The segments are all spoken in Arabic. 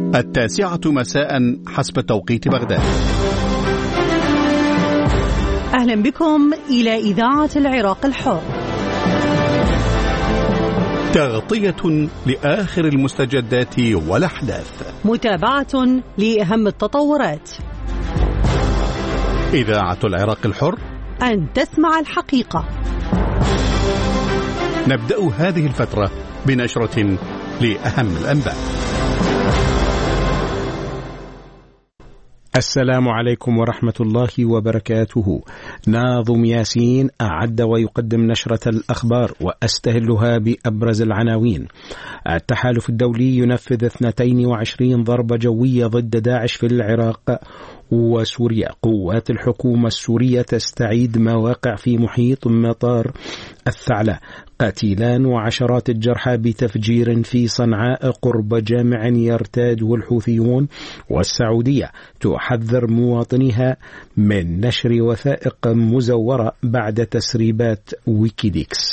9 مساء حسب توقيت بغداد. أهلا بكم إلى إذاعة العراق الحر. تغطية لآخر المستجدات والأحداث، متابعة لأهم التطورات. إذاعة العراق الحر، أن تسمع الحقيقة. نبدأ هذه الفترة بنشرة لأهم الأنباء. السلام عليكم ورحمة الله وبركاته. ناظم ياسين أعد ويقدم نشرة الأخبار وأستهلها بأبرز العناوين. التحالف الدولي ينفذ 22 ضربة جوية ضد داعش في العراق وسوريا. قوات الحكومة السورية تستعيد مواقع في محيط مطار الثعلة. قتيلان وعشرات الجرحى بتفجير في صنعاء قرب جامع يرتاده الحوثيون. والسعودية تحذر مواطنيها من نشر وثائق مزورة بعد تسريبات ويكيليكس.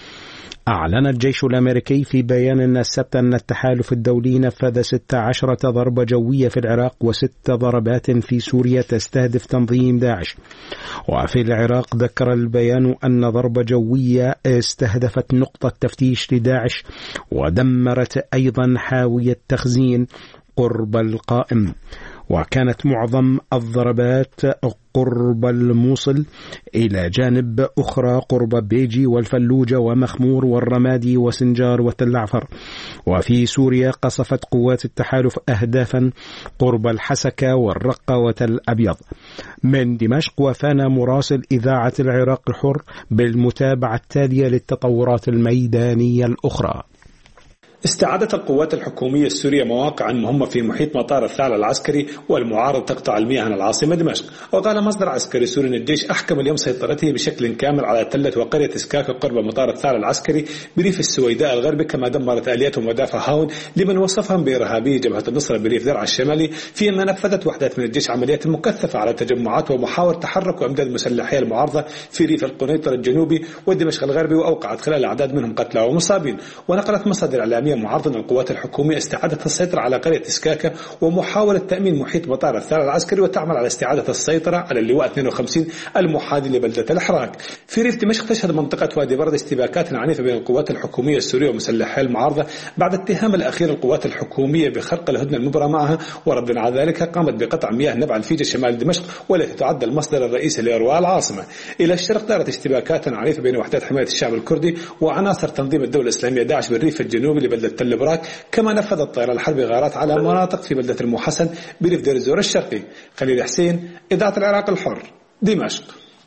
أعلن الجيش الأمريكي في بيان السبت أن التحالف الدولي نفذ 16 ضربة جوية في العراق و6 ضربات في سوريا تستهدف تنظيم داعش. وفي العراق ذكر البيان أن ضربة جوية استهدفت نقطة تفتيش لداعش ودمرت أيضا حاوية تخزين قرب القائم. وكانت معظم الضربات قرب الموصل إلى جانب أخرى قرب بيجي والفلوجة ومخمور والرمادي وسنجار وتل عفر. وفي سوريا قصفت قوات التحالف أهدافا قرب الحسكة والرقة وتل أبيض. من دمشق وفانا مراسل إذاعة العراق الحر بالمتابعة التالية للتطورات الميدانية الأخرى. استعادت القوات الحكومية السورية مواقعا مهمة في محيط مطار الثعلة العسكري والمعارض تقطع المياه عن العاصمة دمشق. وقال مصدر عسكري سوري أن الجيش أحكم اليوم سيطرته بشكل كامل على تلة وقرية سكاكة قرب مطار الثعلة العسكري بريف السويداء الغربي، كما دمرت آليات ومدافع هاون لمن وصفهم بإرهابي جبهة النصرة بريف درعا الشمالي، فيما نفذت وحدات من الجيش عمليات مكثفة على تجمعات ومحاور تحرك وأمداد مسلحية المعارضة في ريف القنيطرة الجنوبي ودمشق الغربي، وأوقعت خلال أعداد منهم قتلى ومصابين. ونقلت مصادر إعلامية معارضة أن القوات الحكومية استعادت السيطرة على قرية سكاكة ومحاولة تأمين محيط مطار الثعلة العسكري وتعمل على استعادة السيطرة على اللواء 52 المحاذي لبلدة الحراك. في ريف دمشق تشهد منطقة وادي برد اشتباكات عنيفة بين القوات الحكومية السورية ومسلحي المعارضة بعد اتهام الأخير القوات الحكومية بخرق الهدنة المبرمة معها، وردا على ذلك قامت بقطع مياه نبع الفيجة شمال دمشق والتي تعد المصدر الرئيسي لإرواء العاصمة. إلى الشرق دارت اشتباكات عنيفة بين وحدات حماية الشعب الكردي وعناصر تنظيم الدولة الإسلامية داعش بالريف الجنوبي لبلدة تل براك، كما نفذ الطائرة الحربي غارات على مناطق في بلدة المحسن بريف دير الزور الشرقي. خليل حسين، إذاعة العراق الحر، دمشق.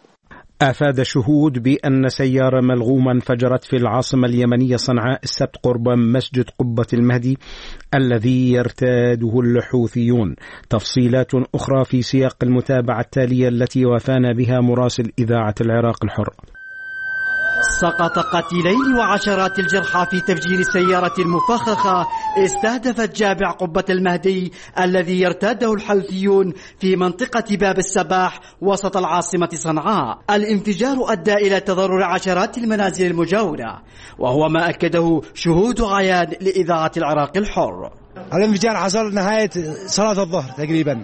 أفاد شهود بأن سيارة ملغومة انفجرت في العاصمة اليمنية صنعاء السبت قرب مسجد قبة المهدي الذي يرتاده الحوثيون. تفصيلات أخرى في سياق المتابعة التالية التي وفانا بها مراسل إذاعة العراق الحر. سقط قتيلين وعشرات الجرحى في تفجير سيارة مفخخة استهدفت جامع قبة المهدي الذي يرتاده الحوثيون في منطقة باب السباح وسط العاصمة صنعاء. الانفجار أدى إلى تضرر عشرات المنازل المجاورة، وهو ما أكده شهود عيان لإذاعة العراق الحر. الانفجار حصل نهاية صلاة الظهر تقريبا،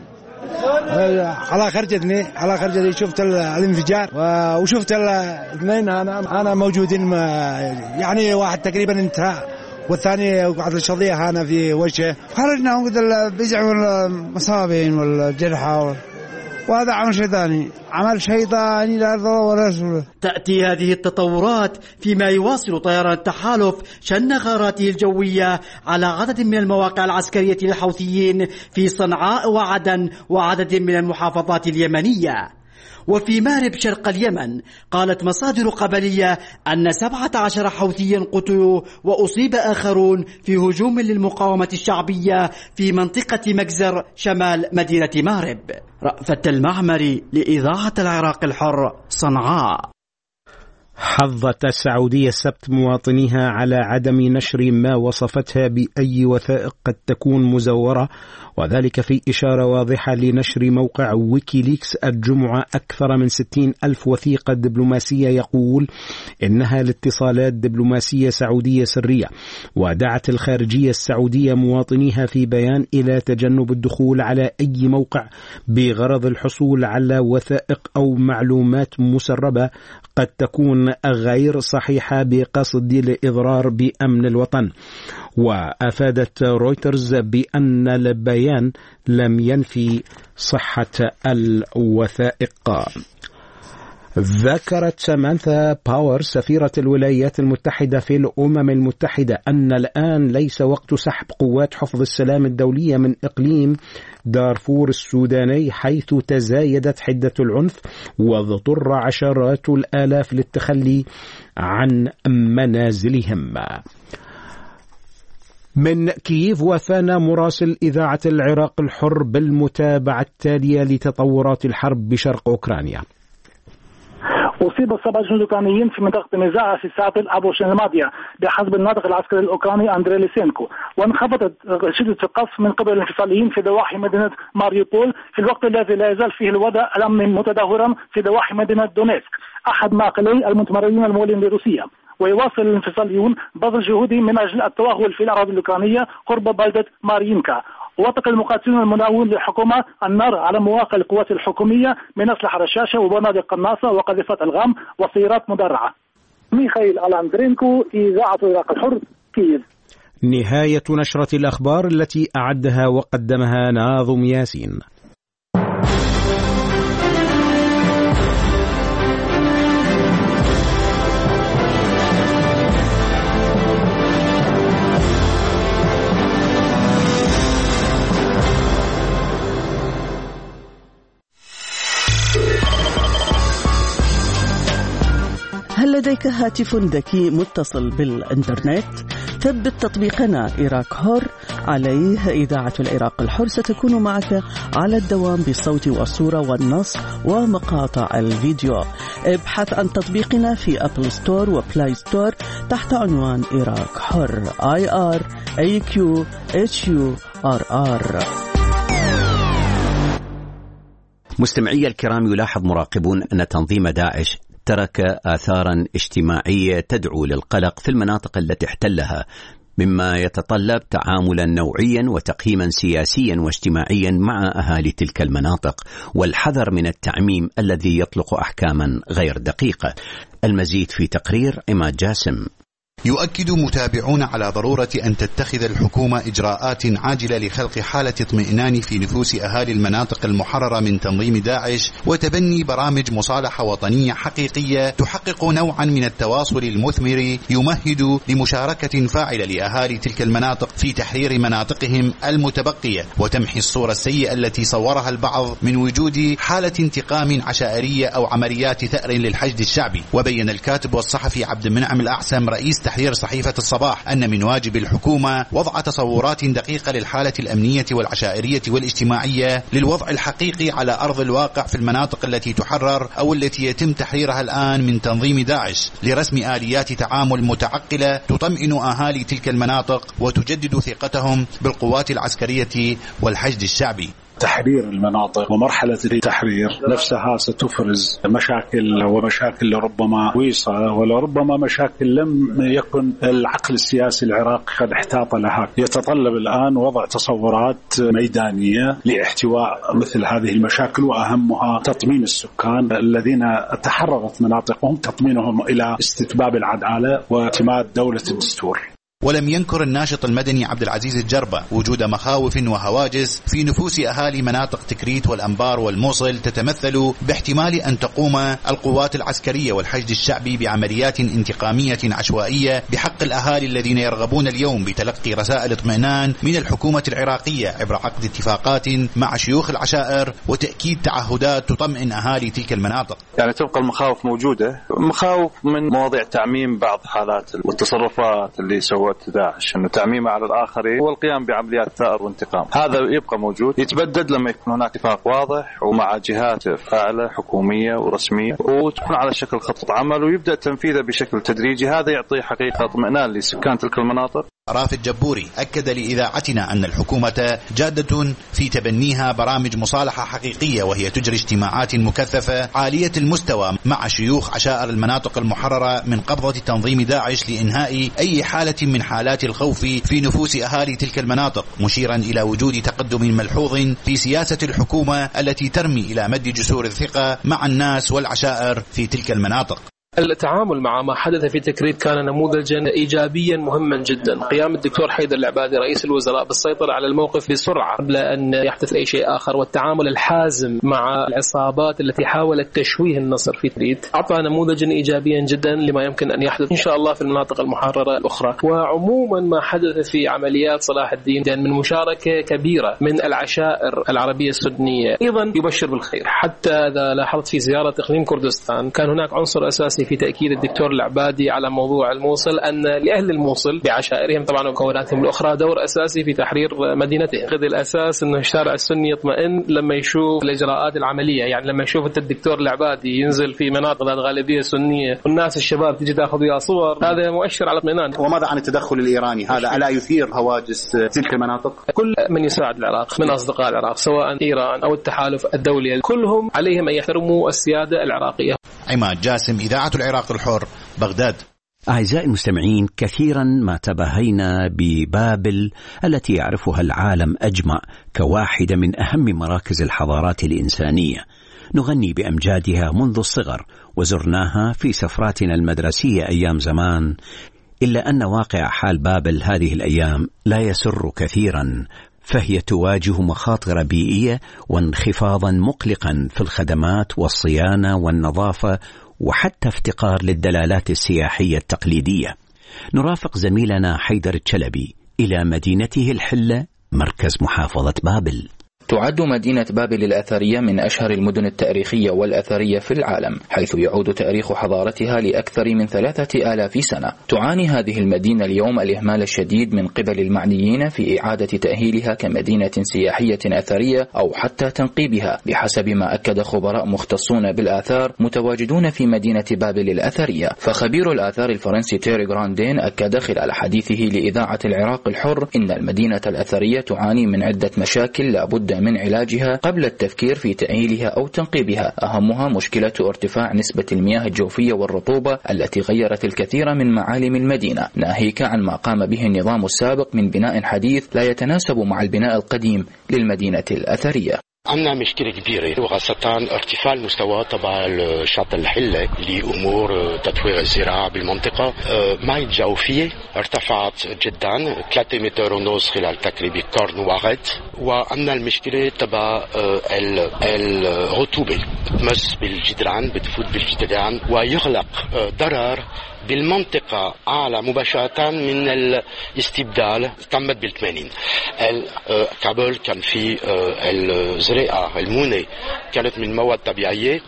على خرجتني شفت الانفجار وشفت الاثنين انا موجودين، يعني واحد تقريبا انتهى والثاني وقعت الشظيه هنا في وجهه. خرجنا ونقول البزع والمصابين والجرحى، وهذا عمل شيطاني لا ضر ولا رسول. تأتي هذه التطورات فيما يواصل طيران التحالف شن غاراته الجوية على عدد من المواقع العسكرية للحوثيين في صنعاء وعدن وعدد من المحافظات اليمنية. وفي مارب شرق اليمن قالت مصادر قبلية أن 17 حوثيا قتلوا وأصيب آخرون في هجوم للمقاومة الشعبية في منطقة مجزر شمال مدينة مارب. رأفت المعمري لإذاعة العراق الحر، صنعاء. حظت السعودية السبت مواطنيها على عدم نشر ما وصفتها بأي وثائق قد تكون مزورة، وذلك في إشارة واضحة لنشر موقع ويكيليكس الجمعة أكثر من 60,000 وثيقة دبلوماسية يقول إنها لاتصالات دبلوماسية سعودية سرية. ودعت الخارجية السعودية مواطنيها في بيان إلى تجنب الدخول على أي موقع بغرض الحصول على وثائق أو معلومات مسربة قد تكون غير صحيحة بقصد الإضرار بأمن الوطن. وأفادت رويترز بأن البيان لم ينفي صحة الوثائق. ذكرت سامانثا باور سفيرة الولايات المتحدة في الأمم المتحدة أن الآن ليس وقت سحب قوات حفظ السلام الدولية من إقليم دارفور السوداني، حيث تزايدت حدة العنف واضطر عشرات الآلاف للتخلي عن منازلهم. من كييف وفانا مراسل إذاعة العراق الحر بالمتابعة التالية لتطورات الحرب بشرق أوكرانيا. أصيب 7 جنود أوكرانيين في منطقة النزاع في الساعات الأربع الماضية بحسب الناطق العسكري الأوكراني أندري ليسينكو. وانخفضت شدة القصف من قبل الانفصاليين في ضواحي مدينة ماريوبول في الوقت الذي لا يزال فيه الوضع الأمني متدهورا في ضواحي مدينة دونيسك أحد معقلي المتمردين المولين لروسيا. ويواصل الانفصاليون بذل جهودهم من أجل التوغل في الأراضي الأوكرانية قرب بلدة مارينكا. وطلق المقاتلون المناوئون للحكومة النار على مواقع القوات الحكومية من أسلحة رشاشة وبنادق قناصة وقذيفات ألغام وسيارات مدرعة. ميخائيل ألاندرينكو، إذاعة العراق الحر، كييف. نهاية نشرة الأخبار التي أعدها وقدمها ناظم ياسين. هل لديك هاتف ذكي متصل بالإنترنت؟ ثبت تطبيقنا إيراك حر، عليه إذاعة العراق الحر ستكون معك على الدوام بالصوت والصورة والنص ومقاطع الفيديو. ابحث عن تطبيقنا في أبل ستور وبلاي ستور تحت عنوان إيراك حر IRAQHURR. مستمعي الكرام، يلاحظ مراقبون أن تنظيم داعش ترك آثارا اجتماعية تدعو للقلق في المناطق التي احتلها، مما يتطلب تعاملا نوعيا وتقييما سياسيا واجتماعيا مع أهالي تلك المناطق، والحذر من التعميم الذي يطلق أحكاما غير دقيقة. المزيد في تقرير عماد جاسم. يؤكد متابعون على ضرورة أن تتخذ الحكومة إجراءات عاجلة لخلق حالة اطمئنان في نفوس أهالي المناطق المحررة من تنظيم داعش، وتبني برامج مصالحة وطنية حقيقية تحقق نوعا من التواصل المثمر يمهد لمشاركة فاعلة لأهالي تلك المناطق في تحرير مناطقهم المتبقية، وتمحي الصورة السيئة التي صورها البعض من وجود حالة انتقام عشائرية أو عمليات ثأر للحشد الشعبي. وبين الكاتب والصحفي عبد المنعم الأعسم رئيس تحرير صحيفة الصباح أن من واجب الحكومة وضع تصورات دقيقة للحالة الأمنية والعشائرية والاجتماعية للوضع الحقيقي على أرض الواقع في المناطق التي تحرر أو التي يتم تحريرها الآن من تنظيم داعش، لرسم آليات تعامل متعقلة تطمئن أهالي تلك المناطق وتجدد ثقتهم بالقوات العسكرية والحشد الشعبي. تحرير المناطق ومرحلة التحرير نفسها ستفرز مشاكل لربما كويسة، ولربما مشاكل لم يكن العقل السياسي العراقي قد احتاط لها. يتطلب الآن وضع تصورات ميدانية لاحتواء مثل هذه المشاكل، وأهمها تطمين السكان الذين تحررت مناطقهم، تطمينهم إلى استتباب العدالة واعتماد دولة الدستور. ولم ينكر الناشط المدني عبد العزيز الجربة وجود مخاوف وهواجس في نفوس أهالي مناطق تكريت والأنبار والموصل تتمثل باحتمال أن تقوم القوات العسكرية والحشد الشعبي بعمليات انتقامية عشوائية بحق الأهالي الذين يرغبون اليوم بتلقي رسائل اطمئنان من الحكومة العراقية عبر عقد اتفاقات مع شيوخ العشائر وتأكيد تعهدات تطمئن أهالي تلك المناطق. يعني تبقى المخاوف موجودة، مخاوف من مواضيع تعميم بعض حالات والتصرفات اللي سوى قوات داعش أنه تعميمه على الآخرين والقيام بعمليات ثأر وانتقام. هذا يبقى موجود، يتبدد لما يكون هناك اتفاق واضح ومع جهات فاعلة حكومية ورسمية وتكون على شكل خطة عمل ويبدأ تنفيذه بشكل تدريجي. هذا يعطي حقيقة اطمئنان لسكان تلك المناطق. رافد جبوري أكد لإذاعتنا أن الحكومة جادة في تبنيها برامج مصالحة حقيقية، وهي تجري اجتماعات مكثفة عالية المستوى مع شيوخ عشائر المناطق المحررة من قبضة تنظيم داعش لإنهاء أي حالة من حالات الخوف في نفوس أهالي تلك المناطق، مشيرا إلى وجود تقدم ملحوظ في سياسة الحكومة التي ترمي إلى مد جسور الثقة مع الناس والعشائر في تلك المناطق. التعامل مع ما حدث في تكريت كان نموذجا إيجابيا مهما جدا. قيام الدكتور حيدر العبادي رئيس الوزراء بالسيطرة على الموقف بسرعة قبل أن يحدث أي شيء آخر، والتعامل الحازم مع العصابات التي حاولت تشويه النصر في تكريت أعطى نموذجا إيجابيا جدا لما يمكن أن يحدث إن شاء الله في المناطق المحررة الأخرى. وعموما ما حدث في عمليات صلاح الدين من مشاركة كبيرة من العشائر العربية السنية أيضا يبشر بالخير. حتى إذا لاحظت في زيارة إقليم كردستان كان هناك عنصر أساسي في تأكيد الدكتور العبادي على موضوع الموصل أن لأهل الموصل بعشائرهم طبعا ومكوناتهم الأخرى دور أساسي في تحرير مدينتهم. خذ الأساس أنه الشارع السني يطمئن لما يشوف الإجراءات العملية، يعني لما يشوف الدكتور العبادي ينزل في مناطق ذات غالبية سنية والناس الشباب تجي تأخذ وياه صور، هذا مؤشر على اطمئنان. وماذا عن التدخل الإيراني؟ هذا ألا يثير هواجس تلك المناطق؟ كل من يساعد العراق من أصدقاء العراق سواء إيران أو التحالف الدولي كلهم عليهم أن يحترموا السيادة العراقية. عماد جاسم، إذاعة العراق الحر، بغداد. أعزائي المستمعين، كثيرا ما تباهينا ببابل التي يعرفها العالم أجمع كواحدة من أهم مراكز الحضارات الإنسانية. نغني بأمجادها منذ الصغر وزرناها في سفراتنا المدرسية أيام زمان، إلا أن واقع حال بابل هذه الأيام لا يسر كثيرا، فهي تواجه مخاطر بيئية وانخفاضا مقلقا في الخدمات والصيانة والنظافة وحتى افتقار للدلالات السياحية التقليدية. نرافق زميلنا حيدر الشلبي إلى مدينته الحلة مركز محافظة بابل. تعد مدينة بابل الأثرية من أشهر المدن التاريخية والأثرية في العالم، حيث يعود تاريخ حضارتها لأكثر من 3000 سنة. تعاني هذه المدينة اليوم الإهمال الشديد من قبل المعنيين في إعادة تأهيلها كمدينة سياحية أثرية أو حتى تنقيبها، بحسب ما أكد خبراء مختصون بالآثار متواجدون في مدينة بابل الأثرية. فخبير الآثار الفرنسي تيري غراندين أكد خلال حديثه لإذاعة العراق الحر إن المدينة الأثرية تعاني من عدة مشاكل لابد من علاجها قبل التفكير في تأهيلها أو تنقيبها، أهمها مشكلة ارتفاع نسبة المياه الجوفية والرطوبة التي غيرت الكثير من معالم المدينة، ناهيك عن ما قام به النظام السابق من بناء حديث لا يتناسب مع البناء القديم للمدينة الأثرية. عندنا مشكلة كبيرة وخاصة ارتفاع المستوى تبع شاطئ الحلة لأمور تطوير الزراعة بالمنطقة. مياه الجوفية ارتفعت جدا 3 متر ونص خلال تقريبا قرن واحد، وعندنا المشكلة تبع الرطوبة بتمس بالجدران بتفوت بالجدران ويغلق ضرر بالمنطقة أعلى مباشرة من الاستبدال. تمت بال80 قبل كان في الزراعة المونة كانت من مواد طبيعية،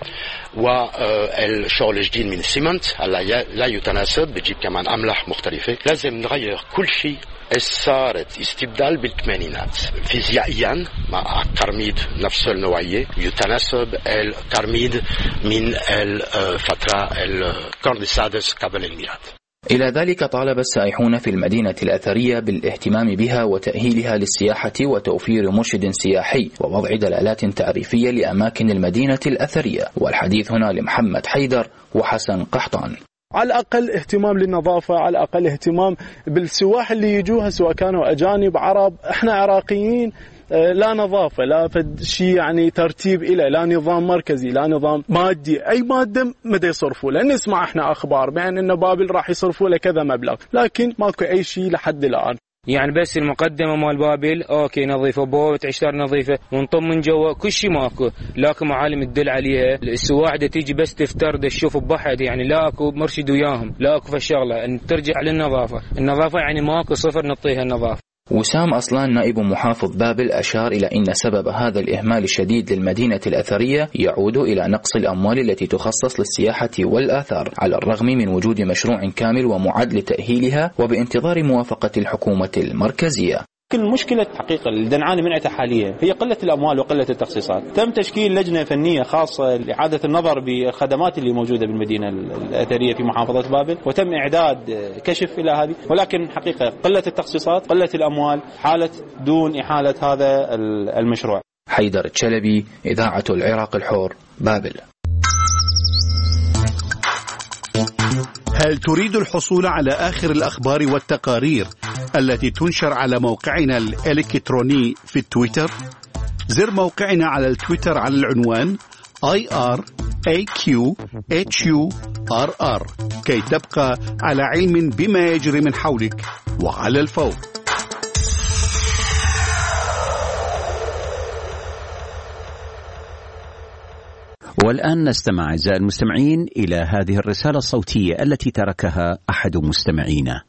والشغل الجديد من السمنت لا يتناسب، بتجيب كمان أملاح مختلفة. لازم نغير كل شيء. صارت استبدال بالثمانينات فيزيائيا مع قرميد نفس النوعية يتناسب القرميد من الفترة القرن السادس قبل الميلاد. إلى ذلك طالب السائحون في المدينة الأثرية بالاهتمام بها وتأهيلها للسياحة وتوفير مرشد سياحي ووضع دلالات تعريفية لأماكن المدينة الأثرية. والحديث هنا لمحمد حيدر وحسن قحطان. على الأقل اهتمام للنظافة، على الأقل اهتمام بالسواح اللي يجوها سواء كانوا أجانب عرب. احنا عراقيين لا نظافة، لا شيء يعني ترتيب إلى، لا نظام مركزي، لا نظام مادي. أي مادة مدى يصرفوا له. نسمع احنا أخبار بأن إن بابل راح يصرفوا له كذا مبلغ، لكن ماكو أي شيء لحد الآن. يعني بس المقدمة مال بابل اوكي نظيفة، بوت عشتار نظيفة، ونطمن جوا كل شيء ماكو، لكن معالم تدل عليها. السواح دا تيجي بس تفتر تشوف ببحر، يعني لا اكو مرشد وياهم، لا اكو في الشغلة ان ترجع للنظافة. النظافة يعني ماكو صفر نعطيها النظافة. وسام أصلان نائب محافظ بابل أشار إلى أن سبب هذا الإهمال الشديد للمدينة الأثرية يعود إلى نقص الأموال التي تخصص للسياحة والآثار، على الرغم من وجود مشروع كامل ومعد لتأهيلها وبانتظار موافقة الحكومة المركزية. المشكلة حقيقة الدنعانة منعتها حاليا هي قلة الأموال وقلة التخصيصات. تم تشكيل لجنة فنية خاصة لإعادة النظر بالخدمات اللي موجودة بالمدينة الأثرية في محافظة بابل، وتم إعداد كشف إلى هذه، ولكن حقيقة قلة التخصيصات، قلة الأموال، حالة دون إحالة هذا المشروع. حيدر الشلبي، إذاعة العراق الحر، بابل. هل تريد الحصول على آخر الأخبار والتقارير التي تنشر على موقعنا الإلكتروني في التويتر؟ زر موقعنا على التويتر على العنوان IRAQHURR كي تبقى على علم بما يجري من حولك وعلى الفور. والآن نستمع أعزائي المستمعين إلى هذه الرسالة الصوتية التي تركها أحد مستمعينا.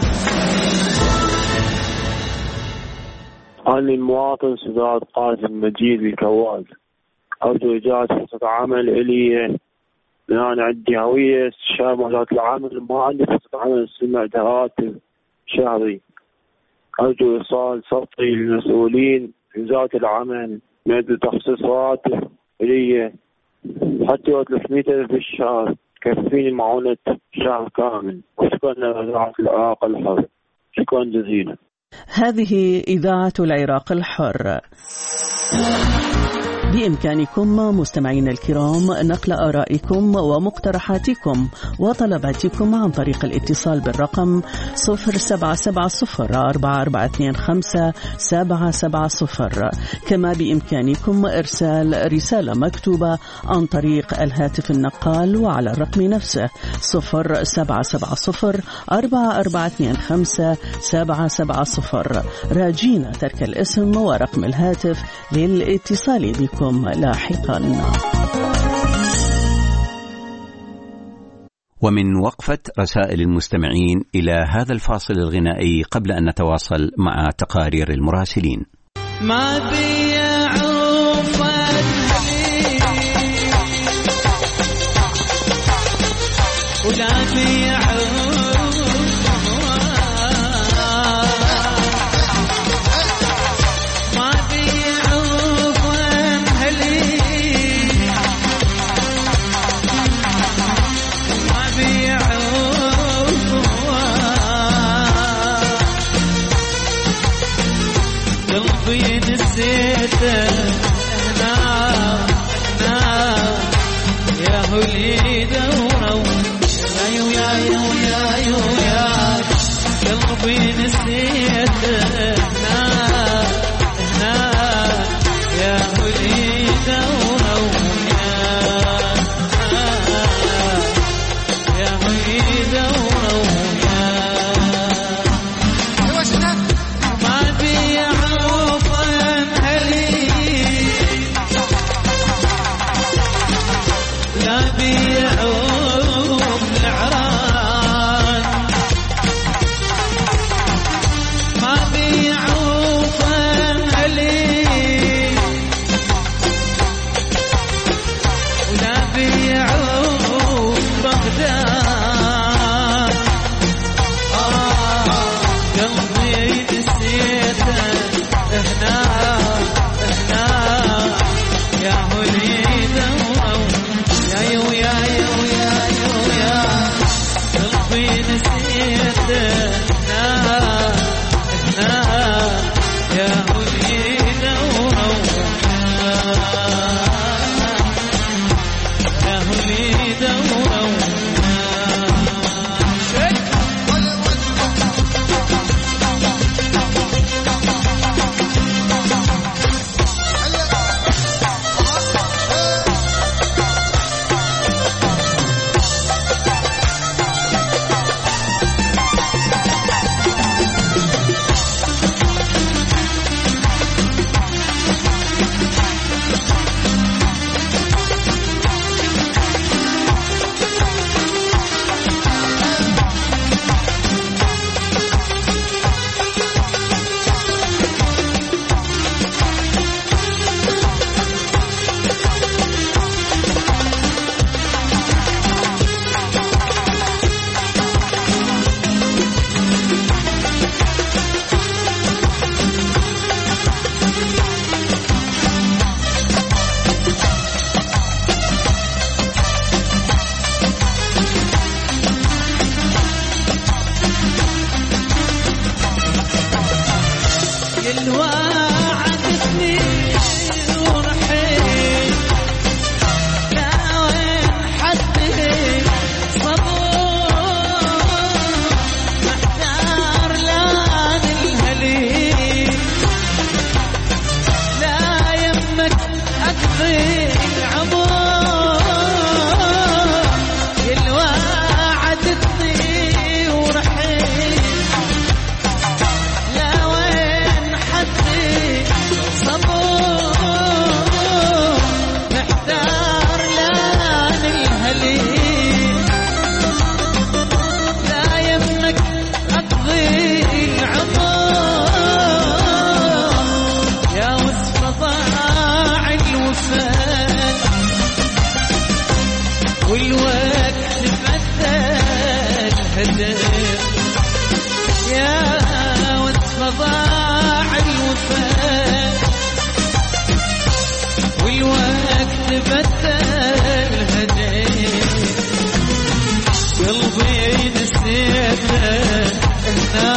أنا المواطن سداد قاسم مجيد بكواز، أرجو إيجاد فرصة عمل إلي، أنا عندي هوية استشارة وزارة العمل، ما عندي فرصة عمل، سمعت راتب شهري. أرجو إيصال صوتي للمسؤولين في وزارة العمل من تخصيص راتب إلي حتى 300,000 في الشهر كفيني معونة شهر كامل. وشكرا لإذاعة العراق الحر، شكرا جزيلا. هذه إذاعة العراق الحر. بإمكانكم مستمعين الكرام نقل آرائكم ومقترحاتكم وطلباتكم عن طريق الاتصال بالرقم 07704425-770. كما بإمكانكم إرسال رسالة مكتوبة عن طريق الهاتف النقال وعلى الرقم نفسه 07704425-770، راجين ترك الاسم ورقم الهاتف للاتصال بكم لاحقا. ومن وقفة رسائل المستمعين إلى هذا الفاصل الغنائي قبل أن نتواصل مع تقارير المراسلين. ما بيعرف ولا بيعرف لا بيعرف وعدتني ورحيل لا وين حدي صبور محتار لان الهليل لا يمك أقضي العمر وعدتني ورحيل لا وين حدي صبور محتار لان الهليل لا يمك أقضي العمر يا وصف ضاع الوفاء والوقت بدل هدف يا وصف ضاع الوفاء والوقت بدل هدف قلبي نسيته هنا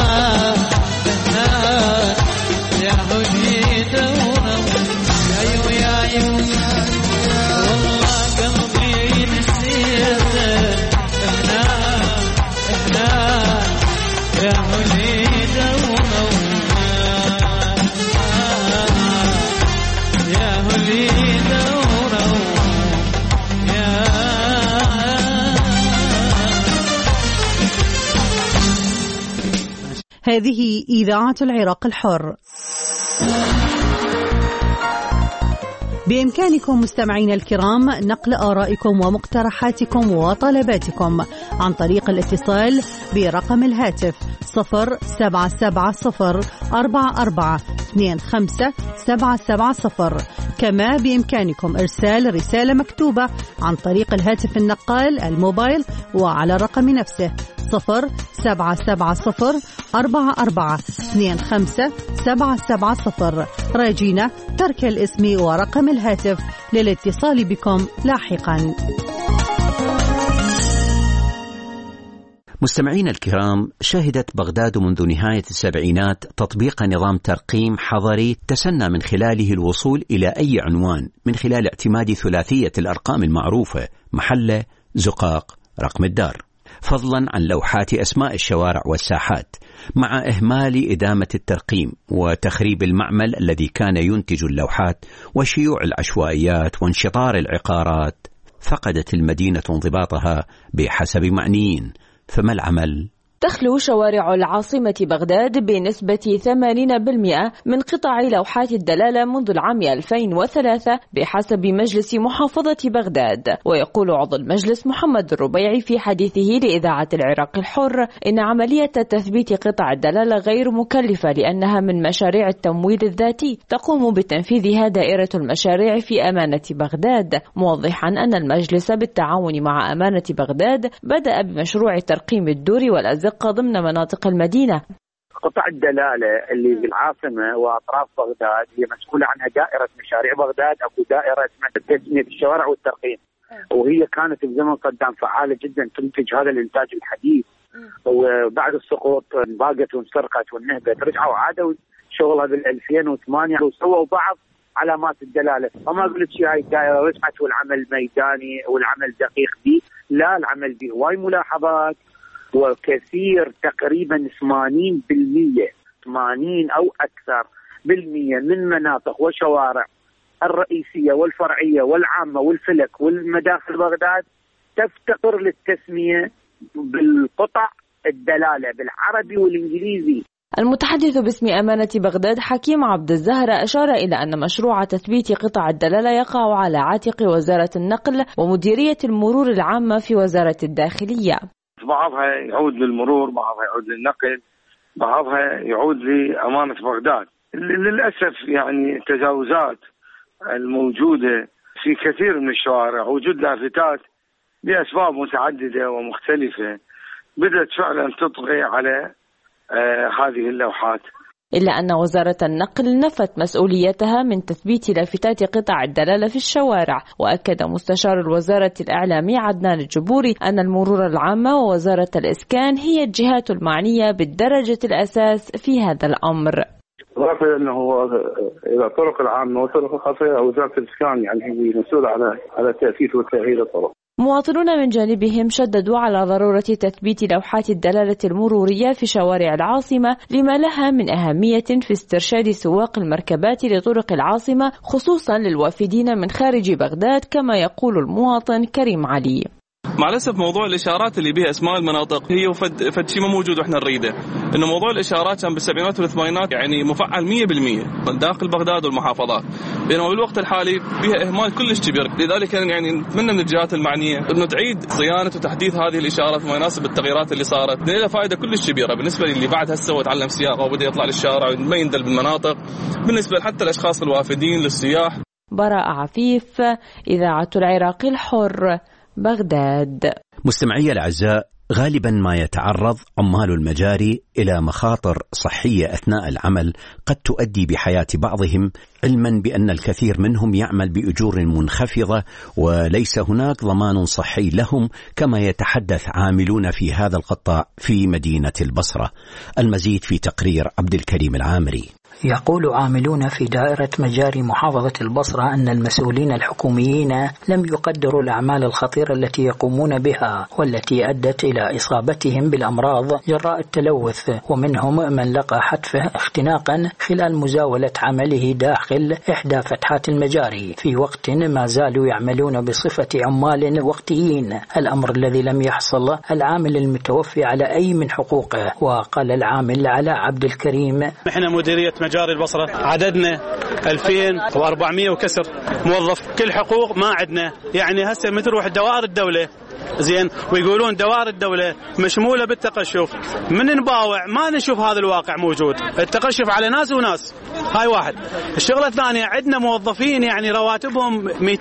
يا هدي دوره يا والله قلبي نسيته هنا يا هدي دوره يا هدي دوره هذه إذاعة العراق الحر. بإمكانكم مستمعين الكرام نقل آرائكم ومقترحاتكم وطلباتكم عن طريق الاتصال برقم الهاتف 077044257770. كما بإمكانكم إرسال رسالة مكتوبة عن طريق الهاتف النقال الموبايل وعلى الرقم نفسه 077044257770. راجينا ترك الاسم ورقم الهاتف للاتصال بكم لاحقا. مستمعين الكرام، شهدت بغداد منذ نهاية السبعينات تطبيق نظام ترقيم حضري تسنى من خلاله الوصول إلى أي عنوان من خلال اعتماد ثلاثية الأرقام المعروفة: محلة، زقاق، رقم الدار، فضلا عن لوحات أسماء الشوارع والساحات، مع إهمال إدامة الترقيم وتخريب المعمل الذي كان ينتج اللوحات وشيوع العشوائيات وانشطار العقارات. فقدت المدينة انضباطها بحسب معنيين. فما العمل؟ تخلو شوارع العاصمة بغداد بنسبة 80% من قطع لوحات الدلالة منذ العام 2003 بحسب مجلس محافظة بغداد. ويقول عضو المجلس محمد الربيعي في حديثه لإذاعة العراق الحر إن عملية تثبيت قطع الدلالة غير مكلفة لأنها من مشاريع التمويل الذاتي تقوم بتنفيذها دائرة المشاريع في أمانة بغداد، موضحا أن المجلس بالتعاون مع أمانة بغداد بدأ بمشروع ترقيم الدور والأزقة ضمن مناطق المدينة. قطع الدلالة اللي في العاصمة وأطراف بغداد هي مسؤولة عنها دائرة مشاريع بغداد، أو دائرة تسمية الشوارع والترقيم، وهي كانت بزمن صدام فعالة جدا تنتج هذا الإنتاج الحديث. وبعد السقوط انباقت وانسرقت والنهبت، رجعوا عادوا شغلها بال2008 وسووا بعض علامات الدلالة. وما قلت شيء هاي الدائرة رجعت والعمل ميداني والعمل دقيق به، لا، العمل به هواي ملاحظات وكثير، تقريبا 80% 80 أو أكثر بالمية من مناطق وشوارع الرئيسية والفرعية والعامة والفلك والمداخل بغداد تفتقر للتسمية بالقطع الدلالة بالعربي والإنجليزي. المتحدث باسم أمانة بغداد حكيم عبد الزهرة أشار إلى أن مشروع تثبيت قطع الدلالة يقع على عاتق وزارة النقل ومديرية المرور العامة في وزارة الداخلية. بعضها يعود للمرور، بعضها يعود للنقل، بعضها يعود لأمانة بغداد. للأسف يعني التجاوزات الموجودة في كثير من الشوارع، وجود لافتات بأسباب متعددة ومختلفة بدأت فعلا تطغي على هذه اللوحات. إلا أن وزارة النقل نفت مسؤوليتها من تثبيت لافتات قطع الدلالة في الشوارع. وأكد مستشار الوزارة الإعلامي عدنان الجبوري أن المرور العامة ووزارة الإسكان هي الجهات المعنية بالدرجة الأساس في هذا الأمر. إضافة أنه إلى الطرق العامة والطرق الخاصة وزارة الإسكان يعني هي مسؤولة على تأسيس وتأهيل الطرق. مواطنون من جانبهم شددوا على ضرورة تثبيت لوحات الدلالة المرورية في شوارع العاصمة لما لها من أهمية في استرشاد سواق المركبات لطرق العاصمة خصوصا للوافدين من خارج بغداد، كما يقول المواطن كريم علي. مع الأسف موضوع الإشارات اللي بها أسماء المناطق هي فد شيء ما موجود وإحنا نريده، إنه موضوع الإشارات كان بالسبعينات والثمانينات يعني مفعل 100% داخل بغداد والمحافظات، لأنه بالوقت الحالي فيها إهمال كلش كبير. لذلك يعني نتمنى من الجهات المعنية إنه تعيد صيانة وتحديث هذه الإشارات ما يناسب التغييرات اللي صارت، لها فائدة كلش كبيرة بالنسبة للي بعد هسه وتعلم سياقة وبدأ يطلع للشارع وما يندل بالمناطق، بالنسبة حتى الأشخاص الوافدين للسياح. براء عفيف، إذاعة العراق الحر، بغداد. مستمعي الأعزاء، غالبا ما يتعرض عمال المجاري إلى مخاطر صحية أثناء العمل قد تؤدي بحياة بعضهم، علما بأن الكثير منهم يعمل بأجور منخفضة وليس هناك ضمان صحي لهم، كما يتحدث عاملون في هذا القطاع في مدينة البصرة. المزيد في تقرير عبد الكريم العامري. يقول عاملون في دائرة مجاري محافظة البصرة أن المسؤولين الحكوميين لم يقدروا الأعمال الخطيرة التي يقومون بها والتي أدت إلى إصابتهم بالأمراض جراء التلوث، ومنهم من لقى حتفه اختناقا خلال مزاولة عمله داخل إحدى فتحات المجاري في وقت ما زالوا يعملون بصفة عمال وقتيين، الأمر الذي لم يحصل العامل المتوفي على أي من حقوقه. وقال العامل علاء عبد الكريم: احنا مديرية مجاري البصرة عددنا 2400 وكسر موظف، كل حقوق ما عندنا. يعني هسه متروح دوائر الدولة زين ويقولون دوائر الدولة مشمولة بالتقشف، من نباوع ما نشوف هذا الواقع موجود، التقشف على ناس وناس. هاي واحد. الشغلة الثانية، عندنا موظفين يعني رواتبهم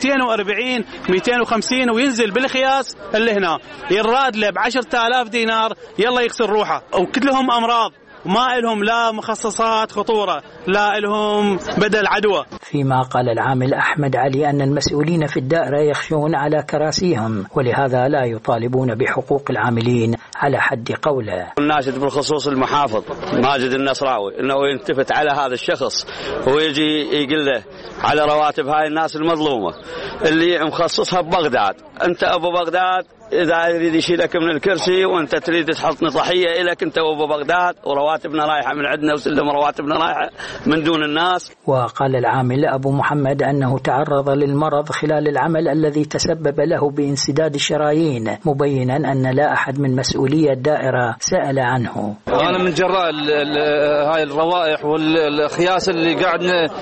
240 250 وينزل بالخياس اللي هنا يراد له ب10,000 دينار يلا يكسر روحه، وكلهم أمراض ما لهم لا مخصصات خطورة لا لهم بدل عدوى. فيما قال العامل أحمد علي أن المسؤولين في الدائرة يخشون على كراسيهم ولهذا لا يطالبون بحقوق العاملين على حد قوله. الناشد بالخصوص المحافظ ماجد النصراوي أنه يلتفت على هذا الشخص ويجي يقول له على رواتب هاي الناس المظلومة اللي مخصصها ببغداد. أنت أبو بغداد إذا يريد يشيلك من الكرسي وأنت تريد تحط نصحية إلك أنت وأبو بغداد، ورواتبنا رايحة من عندنا وسلم رواتبنا رايحة من دون الناس. وقال العامل أبو محمد أنه تعرض للمرض خلال العمل الذي تسبب له بانسداد الشرايين، مبينا أن لا أحد من مسؤولي الدائرة سأل عنه. أنا من جراء هاي الروائح والخياس اللي قاعد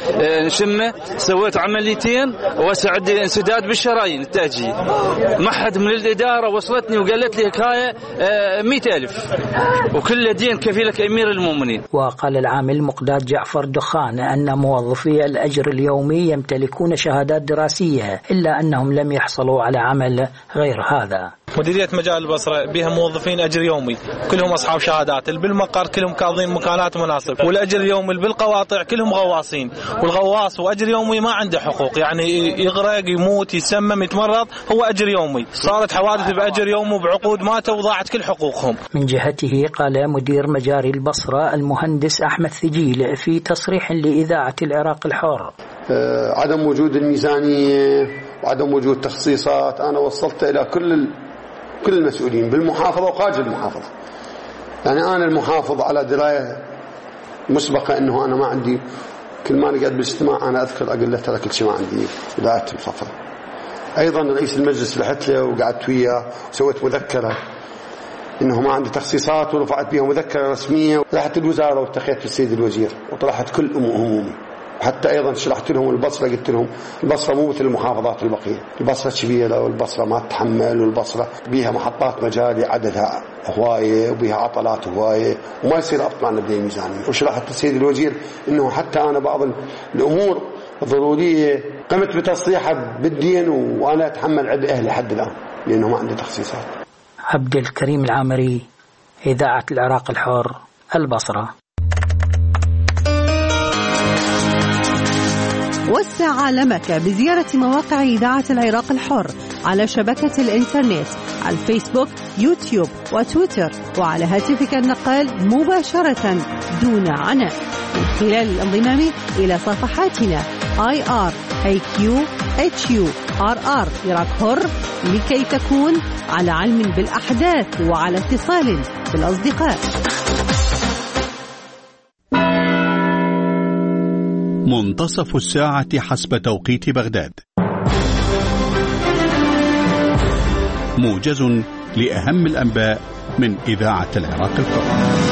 نشمه سويت عمليتين وسعد انسداد بالشرايين التأجيل. ما حد من الإدارة وصلتني وقالت لي هاي 100,000 وكل دين كفيلك أمير المؤمنين. وقال العامل مقداد جعفر دخان أن موظفي الأجر اليومي يمتلكون شهادات دراسية إلا أنهم لم يحصلوا على عمل غير هذا. مديرية مجال البصرة بها موظفين أجر يومي كلهم أصحاب شهادات، بالمقر كلهم كاظين مكانات مناسب، والأجر اليومي بالقواطع كلهم غواصين، والغواص وأجر يومي ما عنده حقوق، يعني يغرق يموت يسمم يتمرض هو أجر يومي. صارت حوادث بأجر يومي وبعقود ماتوا وضاعت كل حقوقهم. من جهته قال مدير مجاري البصرة المهندس أحمد ثجيل في تصريح لإذاعة العراق الحر: عدم وجود الميزانية وعدم وجود تخصيصات أنا وصلت إلى كل المسؤولين بالمحافظة وخارج المحافظة. يعني أنا المحافظ على دراية مسبقة أنه أنا ما عندي، كل ما نقعد بالاجتماع أنا أذكر أقول له ترى كل شيء ما عندي بداية المحافظة. أيضا رئيس المجلس رحت له وقعدت وياه وسويت مذكرة إنه ما عندي تخصيصات، ورفعت بها مذكرة رسمية، رحت الوزارة والتقيت بالسيد الوزير وطرحت كل همومي، وحتى أيضا شرحت لهم البصرة، قلت لهم البصرة مو مثل المحافظات البقية، البصرة كبيرة والبصرة ما تتحمل، والبصرة بيها محطات مجاري عددها هواية وبيها عطلات هواية وما يصير أبطلنا بدي ميزانية. وشرحت السيد الوزير إنه حتى أنا بعض الأمور الضرورية قمت بتصليحها بالدين وأنا أتحمل عبء أهلي لحد الآن لأنه ما عندي تخصيصات. عبد الكريم العامري، إذاعة العراق الحر، البصرة. وسع عالمك بزيارة مواقع إذاعة العراق الحر على شبكة الإنترنت على الفيسبوك، يوتيوب وتويتر، وعلى هاتفك النقال مباشرة دون عناء. خلال الانضمام إلى صفحاتنا IRIQHURR عراق حر لكي تكون على علم بالأحداث وعلى اتصال بالأصدقاء. منتصف الساعة حسب توقيت بغداد. موجز لأهم الأنباء من إذاعة العراق الحر.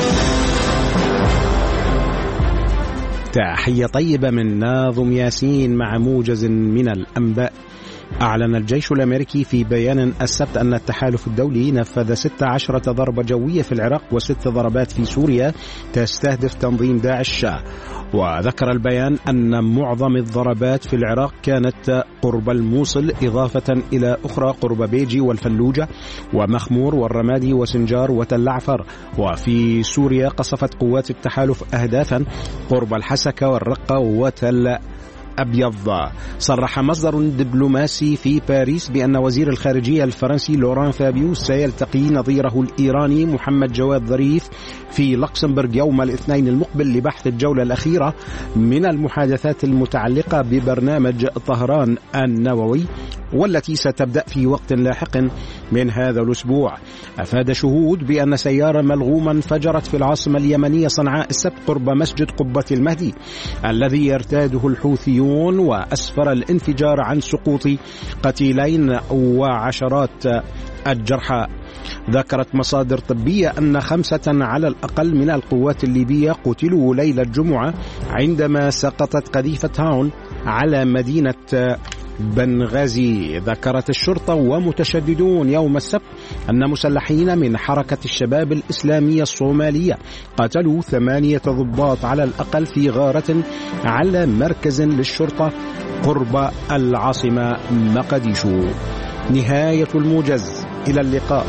تحية طيبة من ناظم ياسين مع موجز من الأنباء. أعلن الجيش الأمريكي في بيان السبت أن التحالف الدولي نفذ 16 ضربة جوية في العراق و6 ضربات في سوريا تستهدف تنظيم داعش. وذكر البيان أن معظم الضربات في العراق كانت قرب الموصل إضافة إلى أخرى قرب بيجي والفلوجة ومخمور والرمادي وسنجار وتل عفر. وفي سوريا قصفت قوات التحالف أهدافا قرب الحسكة والرقة وتل أبيض. صرح مصدر دبلوماسي في باريس بأن وزير الخارجية الفرنسي لوران فابيوس سيلتقي نظيره الإيراني محمد جواد ظريف في لوكسمبورغ يوم الاثنين المقبل لبحث الجولة الأخيرة من المحادثات المتعلقة ببرنامج طهران النووي والتي ستبدأ في وقت لاحق من هذا الأسبوع. أفاد شهود بأن سيارة ملغومة انفجرت في العاصمة اليمنية صنعاء السبت قرب مسجد قبة المهدي الذي يرتاده الحوثيون، وأسفر الانفجار عن سقوط قتيلين وعشرات الجرحى. ذكرت مصادر طبية أن 5 على الأقل من القوات الليبية قتلوا ليلة الجمعة عندما سقطت قذيفة هاون على مدينة بنغازي. ذكرت الشرطة ومتشددون يوم السبت أن مسلحين من حركة الشباب الإسلامية الصومالية قتلوا 8 ضباط على الأقل في غارة على مركز للشرطة قرب العاصمة مقديشو. نهاية الموجز، إلى اللقاء.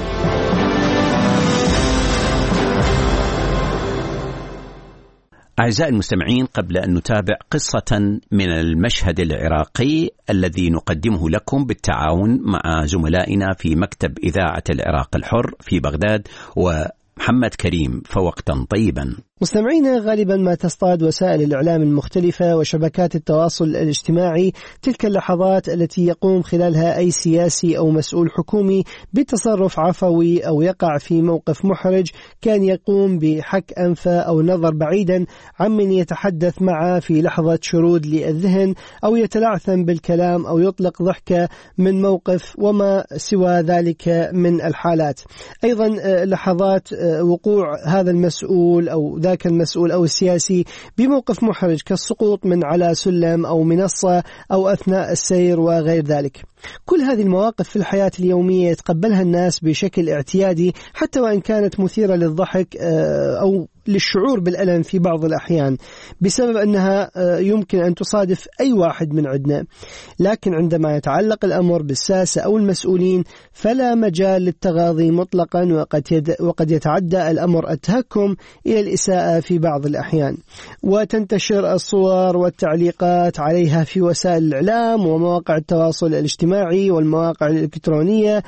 أعزائي المستمعين، قبل أن نتابع قصة من المشهد العراقي الذي نقدمه لكم بالتعاون مع زملائنا في مكتب إذاعة العراق الحر في بغداد ومحمد كريم، فوقتا طيبا. مستمعينا، غالبا ما تصطاد وسائل الإعلام المختلفة وشبكات التواصل الاجتماعي تلك اللحظات التي يقوم خلالها أي سياسي أو مسؤول حكومي بتصرف عفوي أو يقع في موقف محرج، كان يقوم بحك أنفه أو نظر بعيدا عمن يتحدث معه في لحظة شرود للذهن، أو يتلعثم بالكلام أو يطلق ضحكة من موقف وما سوى ذلك من الحالات. أيضا لحظات وقوع هذا المسؤول أو ذاك المسؤول أو السياسي بموقف محرج كالسقوط من على سلم أو منصة أو أثناء السير وغير ذلك. كل هذه المواقف في الحياة اليومية يتقبلها الناس بشكل اعتيادي، حتى وإن كانت مثيرة للضحك أو للشعور بالألم في بعض الأحيان، بسبب أنها يمكن أن تصادف أي واحد من عندنا. لكن عندما يتعلق الأمر بالساسة أو المسؤولين فلا مجال للتغاضي مطلقا، وقد يتعدى الأمر التهكم إلى الإساءة في بعض الأحيان، وتنتشر الصور والتعليقات عليها في وسائل الإعلام ومواقع التواصل الاجتماعي والمواقع الإلكترونية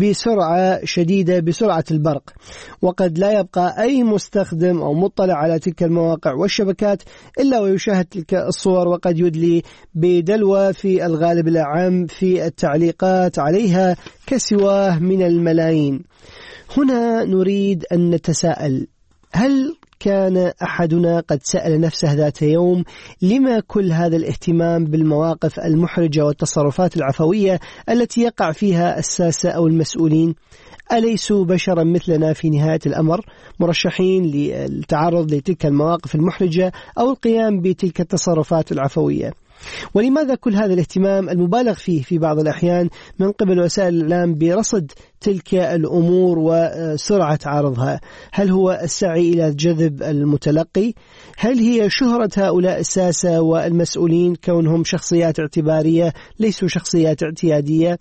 بسرعة شديدة، بسرعة البرق، وقد لا يبقى أي مستخدم أو مطلع على تلك المواقع والشبكات إلا ويشاهد تلك الصور، وقد يدلي بدلوى في الغالب الأعم في التعليقات عليها كسواه من الملايين. هنا نريد أن نتساءل، هل كان أحدنا قد سأل نفسه ذات يوم لما كل هذا الاهتمام بالمواقف المحرجة والتصرفات العفوية التي يقع فيها الساسة أو المسؤولين؟ أليسوا بشرا مثلنا في نهاية الأمر، مرشحين للتعرض لتلك المواقف المحرجة أو القيام بتلك التصرفات العفوية؟ ولماذا كل هذا الاهتمام المبالغ فيه في بعض الأحيان من قبل وسائل الإعلام برصد تلك الأمور وسرعة عرضها؟ هل هو السعي إلى جذب المتلقي؟ هل هي شهرة هؤلاء الساسة والمسؤولين كونهم شخصيات اعتبارية ليسوا شخصيات اعتيادية؟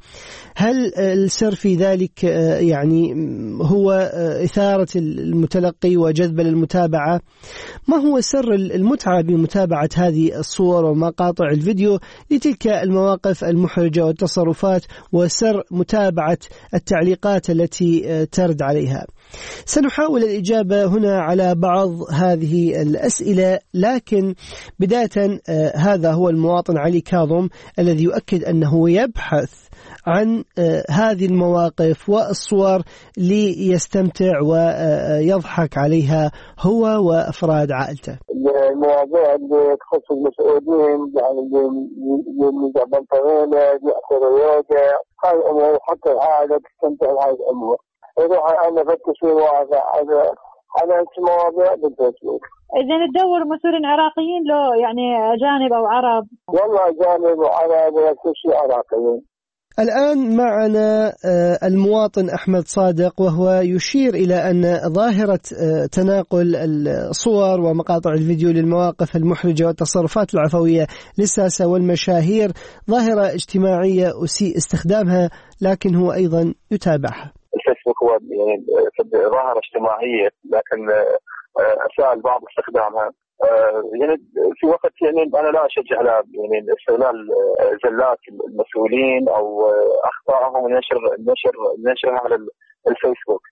هل السر في ذلك يعني هو إثارة المتلقي وجذب للمتابعة؟ ما هو سر المتعة بمتابعة هذه الصور ومقاطع الفيديو لتلك المواقف المحرجة والتصرفات، وسر متابعة التعليقات التي ترد عليها؟ سنحاول الإجابة هنا على بعض هذه الأسئلة، لكن بداية هذا هو المواطن علي كاظم الذي يؤكد أنه يبحث عن هذه المواقف والصور ليستمتع ويضحك عليها هو وأفراد عائلته. المواضيع اللي تخص المسؤولين يعني اللي قبل طويلة يأخذ اليوجا هاي الأمور حتى العائلة تستمتع بهاي الأمور. يروح أنا أفتش في مواضيع على مواضيع بالفيسبوك. إذا تدور مسؤولين عراقيين لو يعني أجانب أو عرب؟ والله أجانب وعرب وكل شيء عراقيين. الآن معنا المواطن أحمد صادق، وهو يشير إلى أن ظاهرة تناقل الصور ومقاطع الفيديو للمواقف المحرجة والتصرفات العفوية للساسة والمشاهير ظاهرة اجتماعية أسيء استخدامها، لكن هو أيضا يتابعها. الفيسبوك هو يعني ظاهرة اجتماعية، لكن أساء البعض استخدامها. يعني في وقت يعني أنا لا أشجع على يعني استغلال زلات المسؤولين أو أخطائهم ونشرها على الفيسبوك.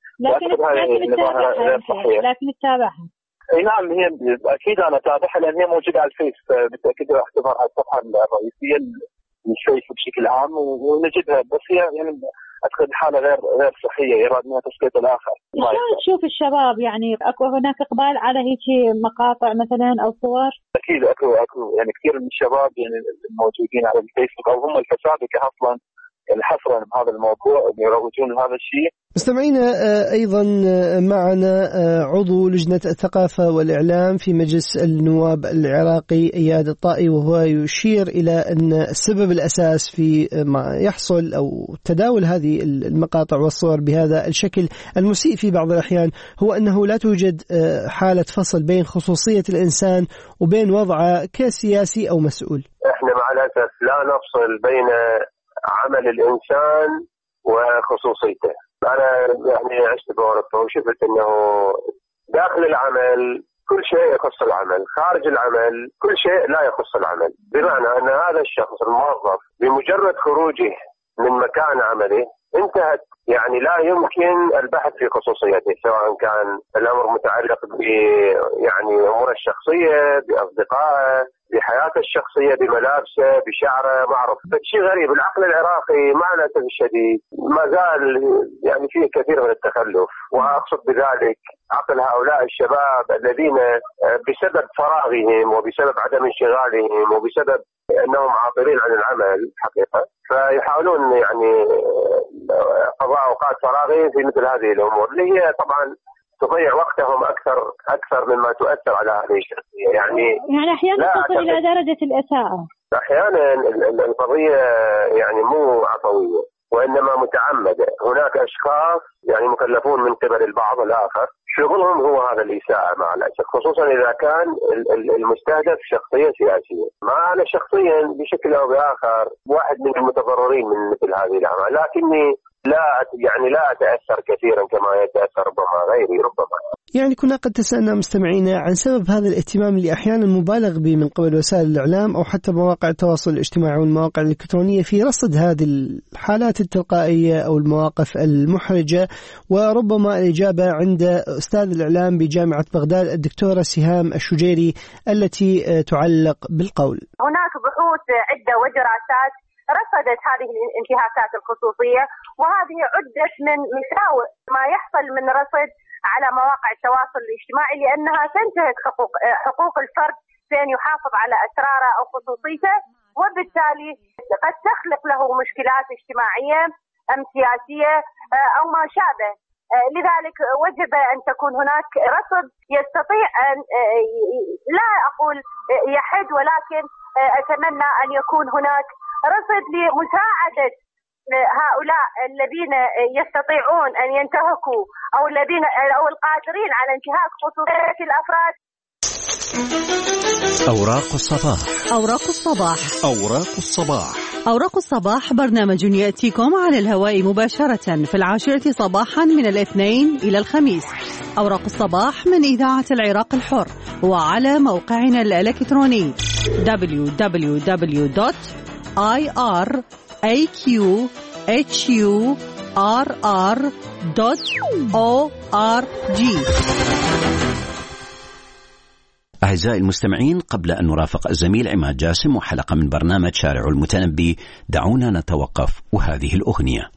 لكن تتابعها. اي نعم، هي اكيد انا اتابعها لان هي موجوده على الفيس، بالتاكيد راح تظهر على الصفحه الرئيسيه للفيس بشكل عام ونجدها، بس هي يعني اعتقد حاله غير صحيه، يراد منها تسقيط الاخر. شلون تشوف الشباب يعني اكو هناك اقبال على هيك مقاطع مثلا او صور؟ اكيد اكو يعني كثير من الشباب يعني الموجودين على الفيسبوك او هم الفسادكه اصلا حصرا بهذا الموضوع يروجون لهذا الشيء. مستمعينا أيضا معنا عضو لجنة الثقافة والإعلام في مجلس النواب العراقي إياد الطائي، وهو يشير إلى أن السبب الأساس في ما يحصل أو تداول هذه المقاطع والصور بهذا الشكل المسيء في بعض الأحيان هو أنه لا توجد حالة فصل بين خصوصية الإنسان وبين وضعه كسياسي أو مسؤول. احنا مع الأسف لا نفصل بين عمل الإنسان وخصوصيته. أنا يعني عشت بأوروبا وشفت أنه داخل العمل كل شيء يخص العمل، خارج العمل كل شيء لا يخص العمل، بمعنى أن هذا الشخص الموظف بمجرد خروجه من مكان عمله انتهت، يعني لا يمكن البحث في خصوصيته، سواء كان الأمر متعلق ب يعني أموره الشخصية، بأصدقائه، بحياته الشخصية، بملابسه، بشعره، معروف. شيء غريب، العقل العراقي مع الأسف الشديد ما زال يعني فيه كثير من التخلف، وأقصد بذلك عقل هؤلاء الشباب الذين بسبب فراغهم وبسبب عدم انشغالهم وبسبب أنهم عاطلين عن العمل حقيقة، فيحاولون يعني قضاء أوقات فراغهم في مثل هذه الأمور اللي هي طبعا تضيع وقتهم أكثر مما تؤثر على هذه الشخصية. يعني أحيانا تصل إلى درجة الإساءة. أحيانا القضية يعني مو عفوية وإنما متعمدة. هناك أشخاص يعني مكلفون من قبل البعض الآخر شغلهم هو هذا الإساءة مع الأسف، خصوصا إذا كان المستهدف شخصية سياسية. ما أنا شخصيا بشكل أو بآخر واحد من المتضررين من مثل هذه الأعمال، لكني لا أتأثر كثيرا كما يتأثر ربما غيري. ربما يعني كنا قد تسألنا مستمعينا عن سبب هذا الاهتمام اللي أحيانا مبالغ به من قبل وسائل الإعلام أو حتى مواقع التواصل الاجتماعي والمواقع الإلكترونية في رصد هذه الحالات التلقائية أو المواقف المحرجة، وربما الإجابة عند أستاذ الإعلام بجامعة بغداد الدكتورة سهام الشجيري التي تعلق بالقول: هناك بحوث عدة ودراسات رصدت هذه الانتهاكات الخصوصية، وهذه عدت من مساوئ ما يحصل من رصد على مواقع التواصل الاجتماعي، لأنها تنتهك حقوق الفرد في أن يحافظ على أسراره أو خصوصيته، وبالتالي قد تخلق له مشكلات اجتماعية أم سياسية أو ما شابه. لذلك وجب أن تكون هناك رصد يستطيع أن لا أقول يحد، ولكن أتمنى أن يكون هناك رصد لمساعدة هؤلاء الذين يستطيعون أن ينتهكوا أو الذين أو القادرين على انتهاك خصوصيات الأفراد. أوراق الصباح. أوراق الصباح. أوراق الصباح. أوراق الصباح برنامج يأتيكم على الهواء مباشرة في 10 صباحا من الاثنين إلى الخميس. أوراق الصباح من إذاعة العراق الحر وعلى موقعنا الإلكتروني www.iraqhur.org. أعزائي المستمعين، قبل أن نرافق الزميل عماد جاسم وحلقة من برنامج شارع المتنبي، دعونا نتوقف وهذه الأغنية.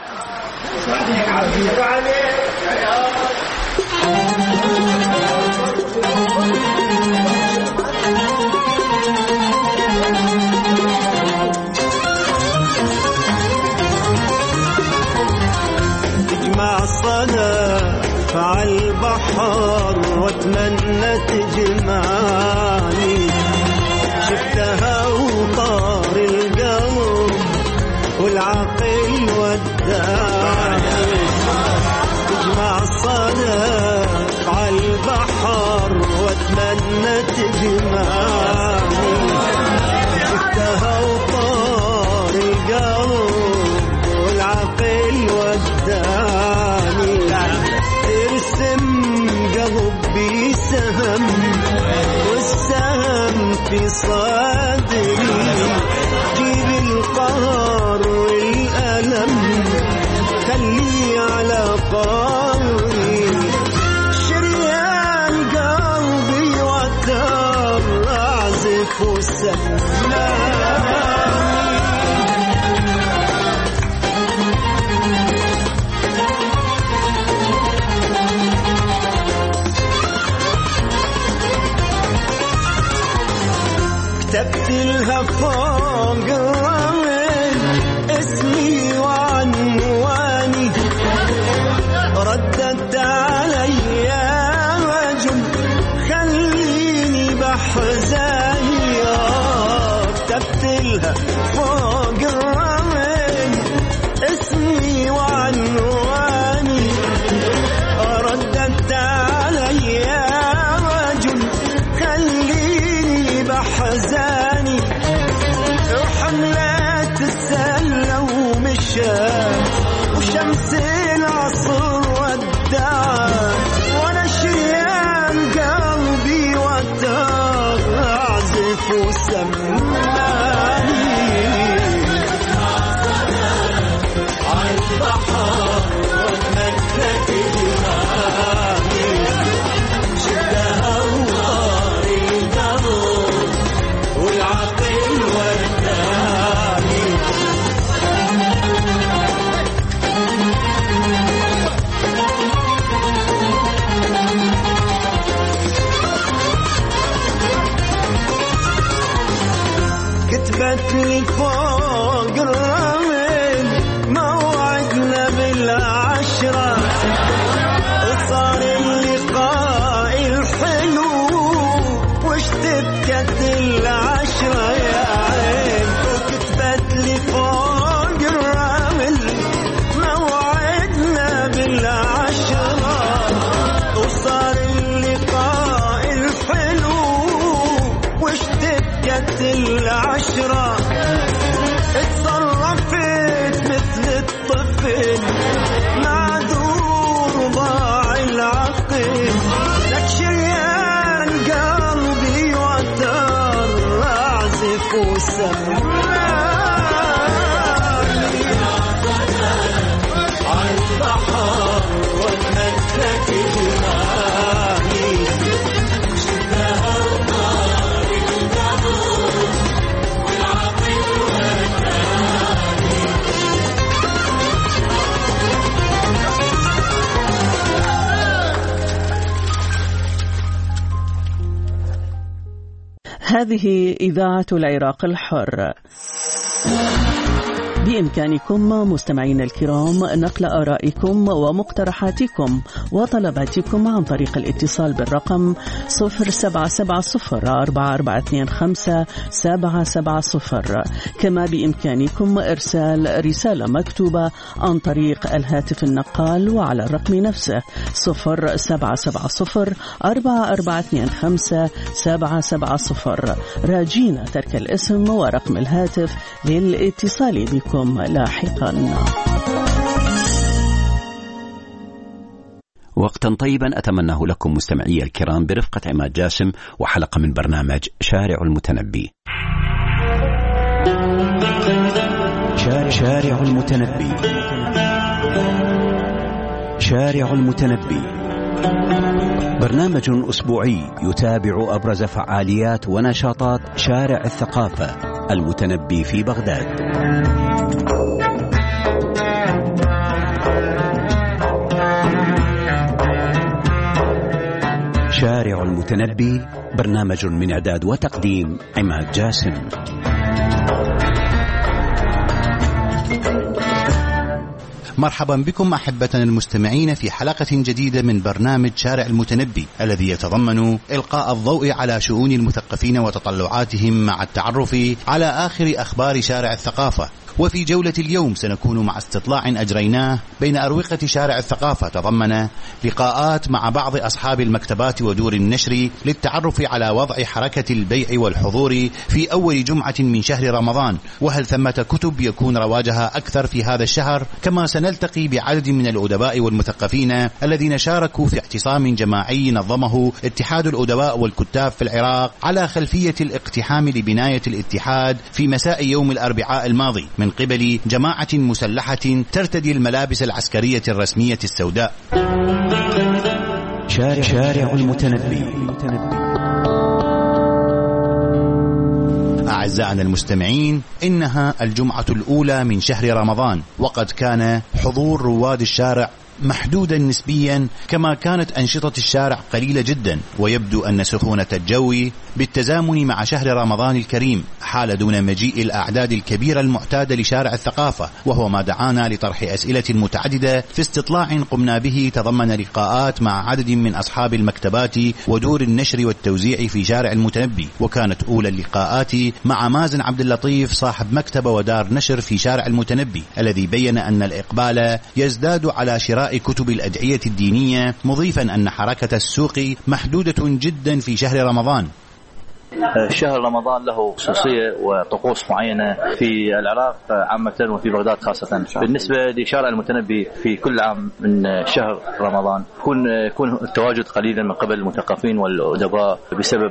تجمع الصدى عالبحر واتمنى تجمعني، شفتها وطار القلب والعقل وداني. تجمع الصدى عالبحر واتمنى تجمعني، شفتها وطار القلب والعقل وداني. ترسم قلبي سهم والسهم في صدري، جيب القهر والألم خليه على قهري. شريان قلبي وتر أعزف وسلامي. كتبت لها فوق الرمل اسمي وعنواني، ردت علي رجل خليني بحزاني. كتبت لها فوق الرمل اسمي وعنواني، ردت علي رجل خليني بحزاني. وحملات السلة ومشى وشمس العصر ودعا، وانا شريان قلبي وتر اعزف وسماني. عالبحر واتمنى تجمعني، شفتها وطار القلب والعقل وداني. كتبت لي فوق الرمل موعدنا بالعشرة، وصار اللقاء الحلو واشتبكت العشرة يا عين. وكتبت لي فوق الرمل موعدنا بالعشرة، وصار اللقاء الحلو واشتبكت العشرة. اتصرفت مثل الطفل معذور ضاع العقل، لك شريان قلبي وتر أعزف وسماني. عالبحر واتمنى تجمعني، شفتها وطار القلب والعقل وداني. هذه إذاعة العراق الحر. بإمكانكم مستمعين الكرام نقل آرائكم ومقترحاتكم وطلباتكم عن طريق الاتصال بالرقم 0770-4425-770. كما بإمكانكم إرسال رسالة مكتوبة عن طريق الهاتف النقال وعلى الرقم نفسه 0770-4425-770. راجين ترك الاسم ورقم الهاتف للاتصال بكم لاحقا. وقتا طيبا أتمناه لكم مستمعي الكرام برفقة عماد جاسم وحلقة من برنامج شارع المتنبي. شارع المتنبي شارع المتنبي، برنامج أسبوعي يتابع أبرز فعاليات ونشاطات شارع الثقافة المتنبي في بغداد. شارع المتنبي، برنامج من إعداد وتقديم عماد جاسم. مرحبا بكم أحبتنا المستمعين في حلقة جديدة من برنامج شارع المتنبي، الذي يتضمن إلقاء الضوء على شؤون المثقفين وتطلعاتهم مع التعرف على آخر أخبار شارع الثقافة. وفي جولة اليوم سنكون مع استطلاع أجريناه بين أروقة شارع الثقافة، تضمن لقاءات مع بعض أصحاب المكتبات ودور النشر للتعرف على وضع حركة البيع والحضور في أول جمعة من شهر رمضان، وهل ثمة كتب يكون رواجها أكثر في هذا الشهر. كما سنلتقي بعدد من الأدباء والمثقفين الذين شاركوا في اعتصام جماعي نظمه اتحاد الأدباء والكتاب في العراق على خلفية الاقتحام لبناية الاتحاد في مساء يوم الأربعاء الماضي من قبل جماعة مسلحة ترتدي الملابس العسكرية الرسمية السوداء. شارع المتنبي. أعزائنا المستمعين، إنها الجمعة الأولى من شهر رمضان، وقد كان حضور رواد الشارع محدودا نسبيا، كما كانت أنشطة الشارع قليلة جدا، ويبدو أن سخونة الجو بالتزامن مع شهر رمضان الكريم حال دون مجيء الأعداد الكبيرة المعتادة لشارع الثقافة، وهو ما دعانا لطرح أسئلة متعددة في استطلاع قمنا به تضمن لقاءات مع عدد من أصحاب المكتبات ودور النشر والتوزيع في شارع المتنبي. وكانت أولى اللقاءات مع مازن عبد اللطيف صاحب مكتبة ودار نشر في شارع المتنبي، الذي بين أن الإقبال يزداد على شراء كتب الأدعية الدينية، مضيفا أن حركة السوق محدودة جدا في شهر رمضان. شهر رمضان له خصوصية وطقوس معينة في العراق عامة وفي بغداد خاصة. بالنسبة لشارع المتنبي في كل عام من شهر رمضان يكون التواجد قليلا من قبل المثقفين والأدباء بسبب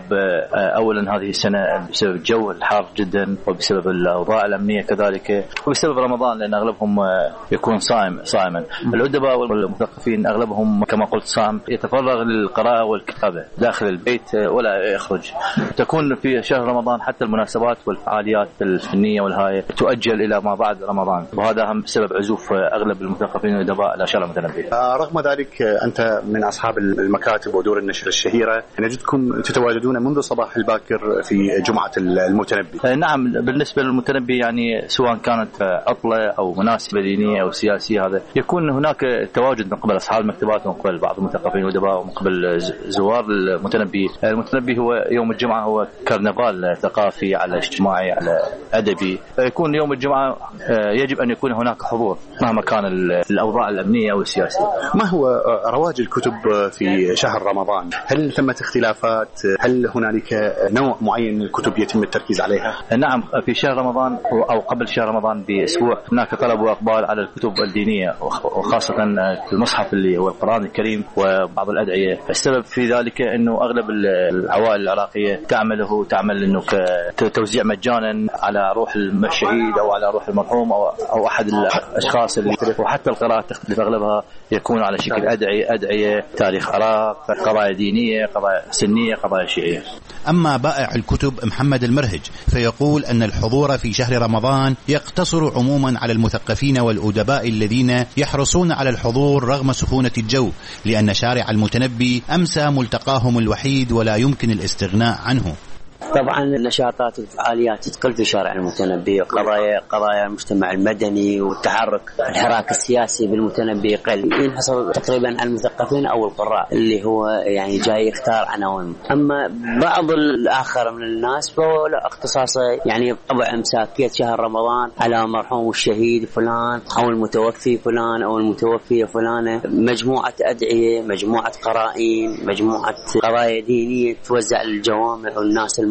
أولا هذه السنة بسبب الجو الحار جدا، وبسبب الأوضاع الأمنية كذلك، وبسبب رمضان لأن أغلبهم يكون صائما. الأدباء والمثقفين أغلبهم كما قلت صائم، يتفرغ للقراءة والكتابة داخل البيت ولا يخرج. تكون في شهر رمضان حتى المناسبات والفعاليات الفنية والهاية تؤجل إلى ما بعد رمضان، وهذا هم بسبب عزوف أغلب المثقفين والأدباء إلى شارع المتنبي. رغم ذلك أنت من أصحاب المكاتب ودور النشر الشهيرة، نجدكم تتواجدون منذ صباح الباكر في جمعة المتنبي. نعم، بالنسبة للمتنبي يعني سواء كانت عطلة أو مناسبة دينية أو سياسية، هذا يكون هناك تواجد من قبل أصحاب المكتبات ومن قبل بعض المثقفين والأدباء ومن قبل زوار المتنبي. المتنبي هو يوم الجمعة هو كرنفال ثقافي على اجتماعي على أدبي. يكون يوم الجمعة يجب أن يكون هناك حضور مهما كان الأوضاع الأمنية أو السياسية. ما هو رواج الكتب في شهر رمضان؟ هل ثمة اختلافات؟ هل هنالك نوع معين من الكتب يتم التركيز عليها؟ نعم، في شهر رمضان أو قبل شهر رمضان بأسبوع هناك طلب وإقبال على الكتب الدينية، وخاصة المصحف اللي هو القرآن الكريم وبعض الأدعية. السبب في ذلك أنه أغلب العوائل العراقية تعمل انه توزيع مجانا على روح الشهيد او على روح المرحوم او احد الاشخاص اللي، وحتى القراءات تختلف، اغلبها يكون على شكل ادعيه تاريخ عراق، قضايا دينيه، قضايا سنيه، قضايا شيعيه. أما بائع الكتب محمد المرهج فيقول أن الحضور في شهر رمضان يقتصر عموما على المثقفين والأدباء الذين يحرصون على الحضور رغم سخونة الجو، لأن شارع المتنبي أمسى ملتقاهم الوحيد ولا يمكن الاستغناء عنه. طبعا النشاطات والفعاليات تقل في شارع المتنبي، قضايا المجتمع المدني والتحرك الحراك السياسي بالمتنبي يقل، ينحصر تقريبا على المثقفين او القراء اللي هو يعني جاي يختار عناوين. اما بعض الاخر من الناس فهو اختصاصه يعني طبع امساكيه شهر رمضان على مرحوم الشهيد فلان او المتوفي فلان او المتوفيه فلانه، مجموعه ادعيه، مجموعه قرائن، مجموعه قضايا دينيه توزع للجوامع والناس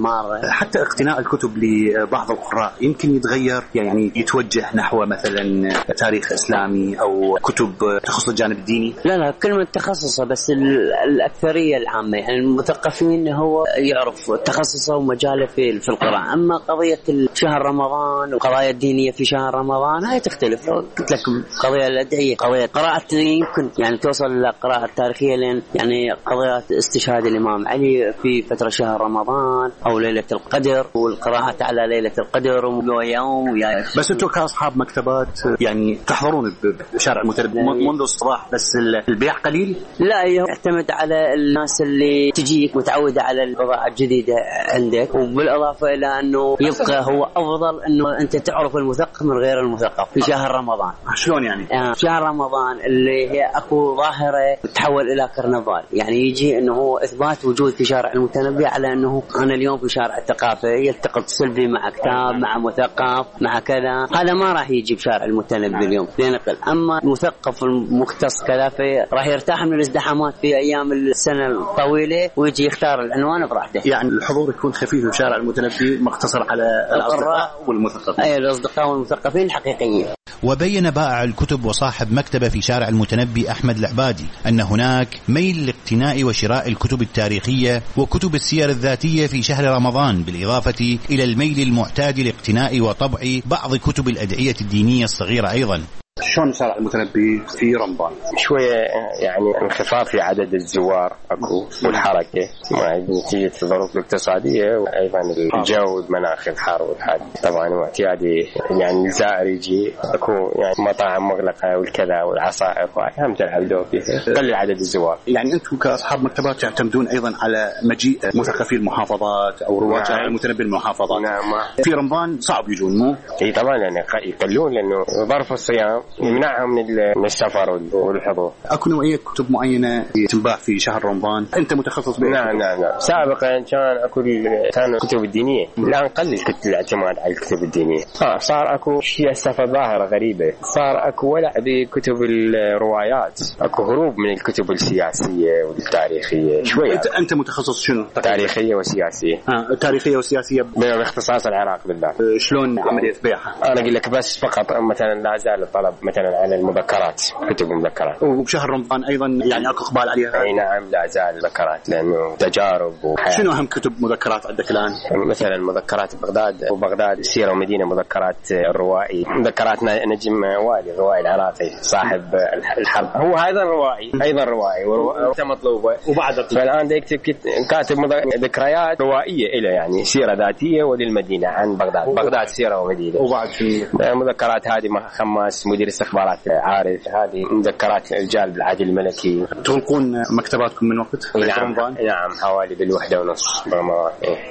مارة. حتى اقتناء الكتب لبعض القراء يمكن يتغير، يعني يتوجه نحو مثلا تاريخ إسلامي أو كتب تخص الجانب الديني. لا كلمة تخصصه، بس الأكثرية العامة يعني المثقفين هو يعرف تخصصه ومجاله في القراءة. أما قضية شهر رمضان وقضايا الدينية في شهر رمضان هاي تختلف. قلت لكم قضية الأدعية، قضية قراءة يمكن يعني توصل للقراءة التاريخية، لأن يعني قضية استشهاد الإمام علي في فترة شهر رمضان أو ليلة القدر، والقراءة على ليلة القدر ويوم بس أنتوا كأصحاب مكتبات يعني تحضرون بشارع المتنبي منذ الصباح، بس البيع قليل؟ لا، يعتمد على الناس اللي تجيك متعودة على البضاعة الجديدة عندك، وبالإضافة إلى أنه يبقى هو أفضل أنه أنت تعرف المثقف من غير المثقف في شهر رمضان. شلون يعني؟ شهر رمضان اللي هي أكو ظاهرة تتحول إلى كرنفال، يعني يجي أنه هو إثبات وجود في شارع المتنبي على أنه أنا اليوم في شارع الثقافة، يلتقط سلبي مع كتاب مع مثقف مع كذا، هذا ما راح يجي بشارع المتنبي اليوم لنقل. أما المثقف المختص كذا راح يرتاح من الازدحامات في أيام السنة الطويلة ويجي يختار العنوان براحته. يعني الحضور يكون خفيف في شارع المتنبي مقتصر على الأصدقاء والمثقفين. أي الأصدقاء والمثقفين الحقيقيين. وبين بائع الكتب وصاحب مكتبة في شارع المتنبي أحمد العبادي أن هناك ميل لاقتناء وشراء الكتب التاريخية وكتب السير الذاتية في شهر رمضان، بالإضافة إلى الميل المعتاد لاقتناء وطبع بعض كتب الأدعية الدينية الصغيرة أيضا. شلون شارع المتنبي في رمضان؟ شوية يعني انخفاض في عدد الزوار أكو والحركة مع نتيجة الظروف الاقتصادية وأيضا الجو المناخ الحار والحاد. طبعا معتيادي يعني الزائر يجي أكو يعني مطاعم مغلقة والكذا والعصائر هم تلعب دور فيها، قل عدد الزوار. يعني أنتم كأصحاب مكتبات تعتمدون أيضا على مجيء مثقفي المحافظات أو رواد شارع المتنبي المحافظات. نعم. في رمضان صعب يجون مو؟ اي طبعا يعني يقلون لأنه ظرف الصيام يمنعهم من السفر والحضور. اكو نوعيه كتب معينه تنباع في شهر رمضان انت متخصص بها؟ نعم. سابقا كان اكو الكتب الدينيه، الان قلل الاعتماد على الكتب الدينيه. صار اكو شيء هسه ظاهره غريبه، صار اكو ولع بكتب الروايات، اكو هروب من الكتب السياسيه والتاريخيه شويه. انت متخصص شنو؟ تاريخيه وسياسيه. تاريخيه وسياسيه باختصاص العراق بالذات. شلون عمليه بيعها؟ انا اقول لك بس فقط مثلا لا زال الطلب مثلا على المذكرات، كتب المذكرات. وبشهر رمضان ايضا يعني اكو اقبال عليها؟ اي نعم لا زال المذكرات لانه تجارب وحياة. شنو اهم كتب مذكرات عندك الان؟ مثلا مذكرات بغداد وبغداد سيره ومدينه، مذكرات الروائي، مذكرات نجم والي الروائي العراقي صاحب الحرب، هو هذا الروائي ايضا روائي مطلوبه. وبعد فالان يكتب كاتب ذكريات روائيه له يعني سيره ذاتيه وللمدينه عن بغداد سيره ومدينه. وبعد في مذكرات هذه خماس مدير استخبارات عارف، هذه مذكرات رجال بالعهد الملكي. تغلقون مكتباتكم من وقت رمضان؟ نعم حوالي ب1:30 برمضان.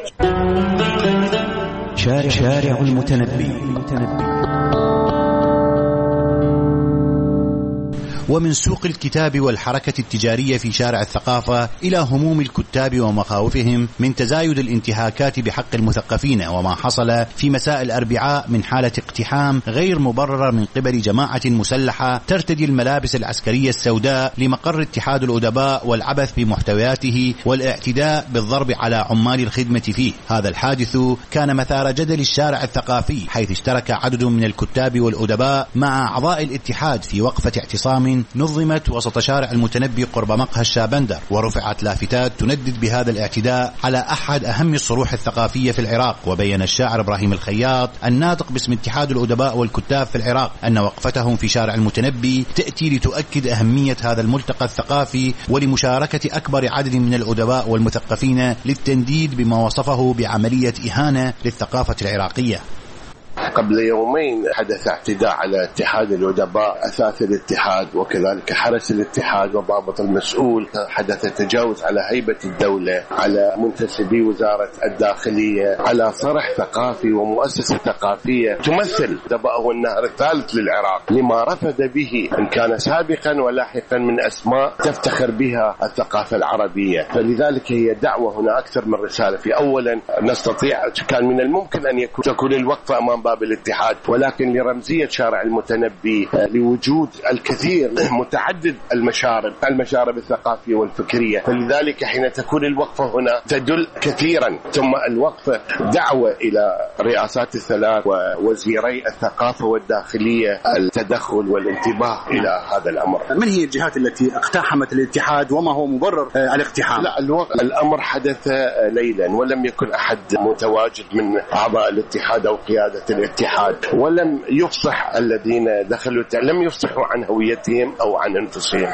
شارع المتنبي. ومن سوق الكتاب والحركة التجارية في شارع الثقافة إلى هموم الكتاب ومخاوفهم من تزايد الانتهاكات بحق المثقفين، وما حصل في مساء الأربعاء من حالة اقتحام غير مبررة من قبل جماعة مسلحة ترتدي الملابس العسكرية السوداء لمقر اتحاد الأدباء والعبث بمحتوياته والاعتداء بالضرب على عمال الخدمة فيه. هذا الحادث كان مثار جدل الشارع الثقافي، حيث اشترك عدد من الكتاب والأدباء مع أعضاء الاتحاد في وقفة اعتصام نظمت وسط شارع المتنبي قرب مقهى الشابندر، ورفعت لافتات تندد بهذا الاعتداء على أحد أهم الصروح الثقافية في العراق. وبين الشاعر إبراهيم الخياط الناطق باسم اتحاد الأدباء والكتاب في العراق أن وقفتهم في شارع المتنبي تأتي لتؤكد أهمية هذا الملتقى الثقافي ولمشاركة أكبر عدد من الأدباء والمثقفين للتنديد بما وصفه بعملية إهانة للثقافة العراقية. قبل يومين حدث اعتداء على اتحاد الأدباء، أثاث الاتحاد وكذلك حرس الاتحاد وضابط المسؤول. حدث تجاوز على هيبة الدولة، على منتسبي وزارة الداخلية، على صرح ثقافي ومؤسسة ثقافية تمثل الأدباء هو النهر الثالث للعراق، لما رفض به إن كان سابقا ولاحقا من أسماء تفتخر بها الثقافة العربية. فلذلك هي دعوة هنا أكثر من رسالة. في أولا نستطيع، كان من الممكن أن تكون الوقفة أمام باب بالاتحاد، ولكن لرمزية شارع المتنبي، لوجود الكثير متعدد المشارب الثقافية والفكرية، فلذلك حين تكون الوقفة هنا تدل كثيرا. ثم الوقفة دعوة إلى رئاسات الثلاث ووزيري الثقافة والداخلية التدخل والانتباه إلى هذا الأمر. من هي الجهات التي اقتحمت الاتحاد وما هو مبرر الاقتحام؟ لا، الأمر حدث ليلا ولم يكن أحد متواجد من أعضاء الاتحاد أو قيادة الاتحاد، ولم يفصح الذين دخلوا، لم يفصحوا عن هويتهم أو عن أنفسهم.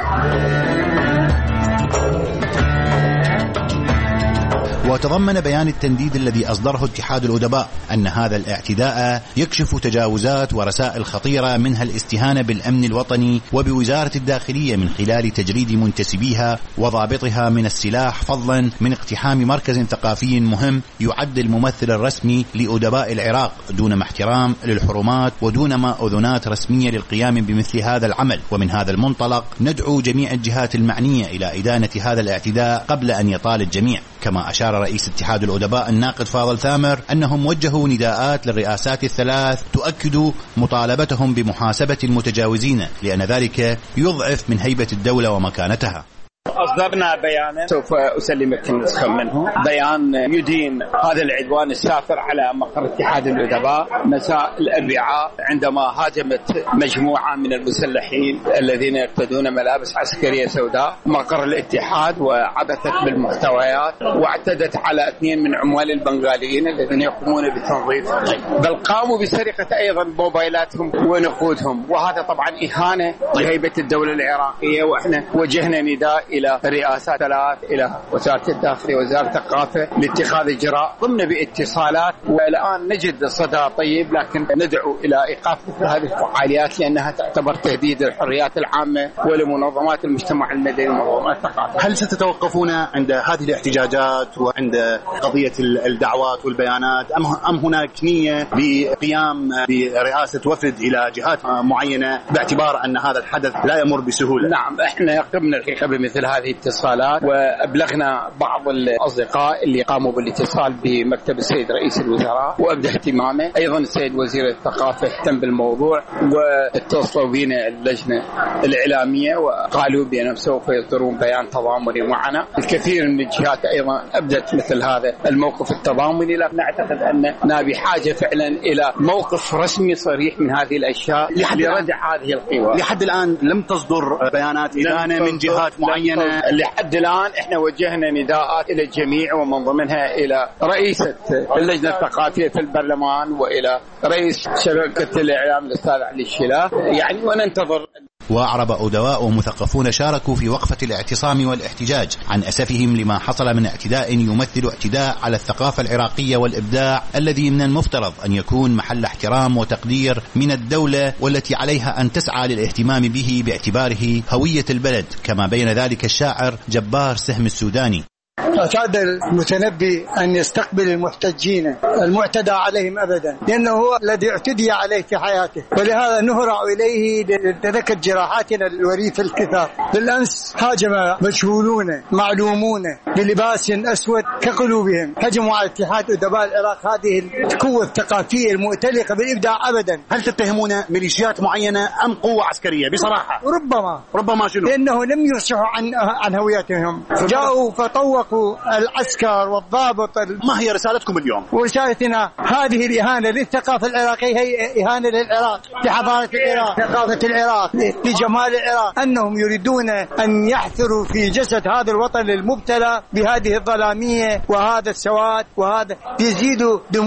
وتضمن بيان التنديد الذي أصدره اتحاد الأدباء أن هذا الاعتداء يكشف تجاوزات ورسائل خطيرة، منها الاستهانة بالأمن الوطني وبوزارة الداخلية من خلال تجريد منتسبيها وضابطها من السلاح، فضلا من اقتحام مركز ثقافي مهم يعد الممثل الرسمي لأدباء العراق، دون ما احترام للحرمات ودون ما أذنات رسمية للقيام بمثل هذا العمل. ومن هذا المنطلق ندعو جميع الجهات المعنية إلى إدانة هذا الاعتداء قبل أن يطال الجميع. كما أشار رئيس اتحاد الأدباء الناقد فاضل ثامر أنهم وجهوا نداءات للرئاسات الثلاث تؤكد مطالبتهم بمحاسبة المتجاوزين، لأن ذلك يضعف من هيبة الدولة ومكانتها. أصدرنا بيانا سوف أسلمك نسخة منه، بيان يدين هذا العدوان السافر على مقر اتحاد الأدباء مساء الأربعاء، عندما هاجمت مجموعة من المسلحين الذين يرتدون ملابس عسكرية سوداء مقر الاتحاد وعبثت بالمحتويات، واعتدت على 2 من عمال البنغاليين الذين يقومون بالتنظيف، بل قاموا بسرقة أيضا موبايلاتهم ونقودهم، وهذا طبعا إهانة لهيبة الدولة العراقية. وإحنا وجهنا نداء إلى رئاسات ثلاث، إلى وزارة الداخلية ووزارة الثقافة لاتخاذ إجراء ضمن باتصالات، والآن نجد صدى طيب، لكن ندعو إلى إيقاف مثل هذه الفعاليات لأنها تعتبر تهديد للحريات العامة ولمنظمات المجتمع المدني ومنظمات الثقافة. هل ستتوقفون عند هذه الاحتجاجات وعند قضية الدعوات والبيانات، أم هناك نية بقيام برئاسة وفد إلى جهات معينة باعتبار أن هذا الحدث لا يمر بسهولة؟ نعم، إحنا قمنا الحقيقة بمثل هذه الاتصالات، وأبلغنا بعض الأصدقاء اللي قاموا بالاتصال بمكتب السيد رئيس الوزراء وأبدى اهتمامه، أيضا السيد وزير الثقافة اهتم بالموضوع، واتصلوا بنا اللجنة الإعلامية وقالوا بأنهم سوف يصدرون بيان تضامني معنا. الكثير من الجهات أيضا أبدت مثل هذا الموقف التضامني، لكن نعتقد أننا بحاجة فعلا إلى موقف رسمي صريح من هذه الأشياء لردع هذه القوى. لحد الآن لم تصدر بيانات إدانة من جهات معينة؟ لحد الآن احنا وجهنا نداءات إلى الجميع، ومن ضمنها إلى رئيسة اللجنة الثقافية في البرلمان وإلى رئيس شبكة الإعلام الأستاذ علي الشلاف، يعني وننتظر. وأعرب أدباء ومثقفون شاركوا في وقفة الاعتصام والاحتجاج عن أسفهم لما حصل من اعتداء يمثل اعتداء على الثقافة العراقية والإبداع، الذي من المفترض أن يكون محل احترام وتقدير من الدولة، والتي عليها أن تسعى للاهتمام به باعتباره هوية البلد، كما بين ذلك الشاعر جبار سهم السوداني. أعتاد المتنبي أن يستقبل المحتجين المعتدى عليهم أبدا، لأنه هو الذي اعتدي عليه في حياته، ولهذا نهرع إليه لتذكر جراحاتنا الوريث الكثار. بالأمس هاجم مجهولون معلومون بلباس أسود كقلوبهم، هجموا على اتحاد أدباء العراق، هذه القوة الثقافية المؤتلقة بالإبداع أبدا. هل تتهمون ميليشيات معينة أم قوة عسكرية؟ بصراحة ربما شنو؟ لأنه لم يفصحوا عن هويتهم، جاءوا فطوقوا العسكر والضابط. ما هي رسالتكم اليوم؟ ورسالتنا هذه الإهانة للثقافة العراقية، هي إهانة للعراق، لحضارة العراق، ثقافة العراق، لجمال العراق، أنهم يريدون أن يحثروا في جسد هذا الوطن المبتلى بهذه الظلامية وهذا السواد، وهذا يزيد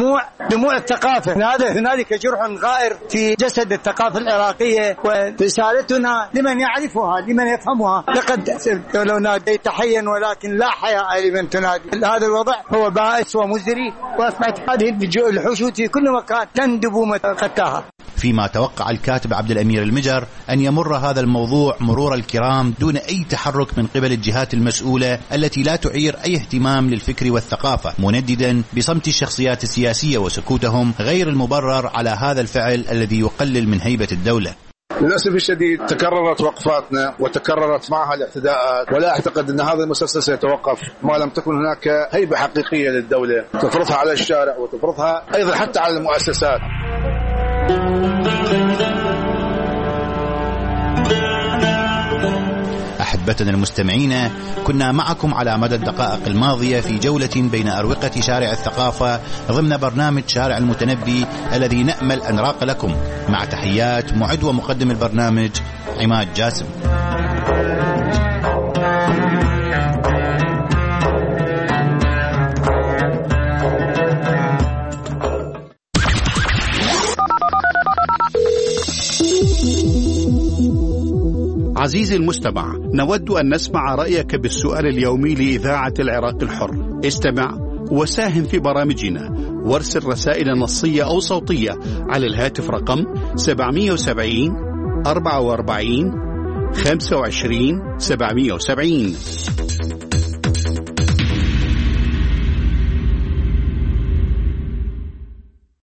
دموع الثقافة. هنالك جرح غائر في جسد الثقافة العراقية، ورسالتنا لمن يعرفها لمن يفهمها. لقد لو ناديت حيا ولكن لا حياء لمن تنادي. هذا الوضع هو بائس ومزري، وأصبحت هذه الحشود في كل مكان تندب متقتاها. فيما توقع الكاتب عبد الأمير المجر أن يمر هذا الموضوع مرور الكرام دون أي تحرك من قبل الجهات المسؤولة التي لا تعير أي اهتمام للفكر والثقافة، منددا بصمت الشخصيات السياسية وسكوتهم غير المبرر على هذا الفعل الذي يقلل من هيبة الدولة. للأسف الشديد تكررت وقفاتنا وتكررت معها الاعتداءات، ولا أعتقد أن هذا المسلسل سيتوقف ما لم تكن هناك هيبة حقيقية للدولة تفرضها على الشارع وتفرضها أيضا حتى على المؤسسات. أحبتنا المستمعين، كنا معكم على مدى الدقائق الماضية في جولة بين أروقة شارع الثقافة ضمن برنامج شارع المتنبي الذي نأمل أن راق لكم. مع تحيات معد ومقدم البرنامج عماد جاسم. عزيزي المستمع، نود أن نسمع رأيك بالسؤال اليومي لإذاعة العراق الحر. استمع وساهم في برامجنا وارسل رسائل نصية أو صوتية على الهاتف رقم 770 44 25 770.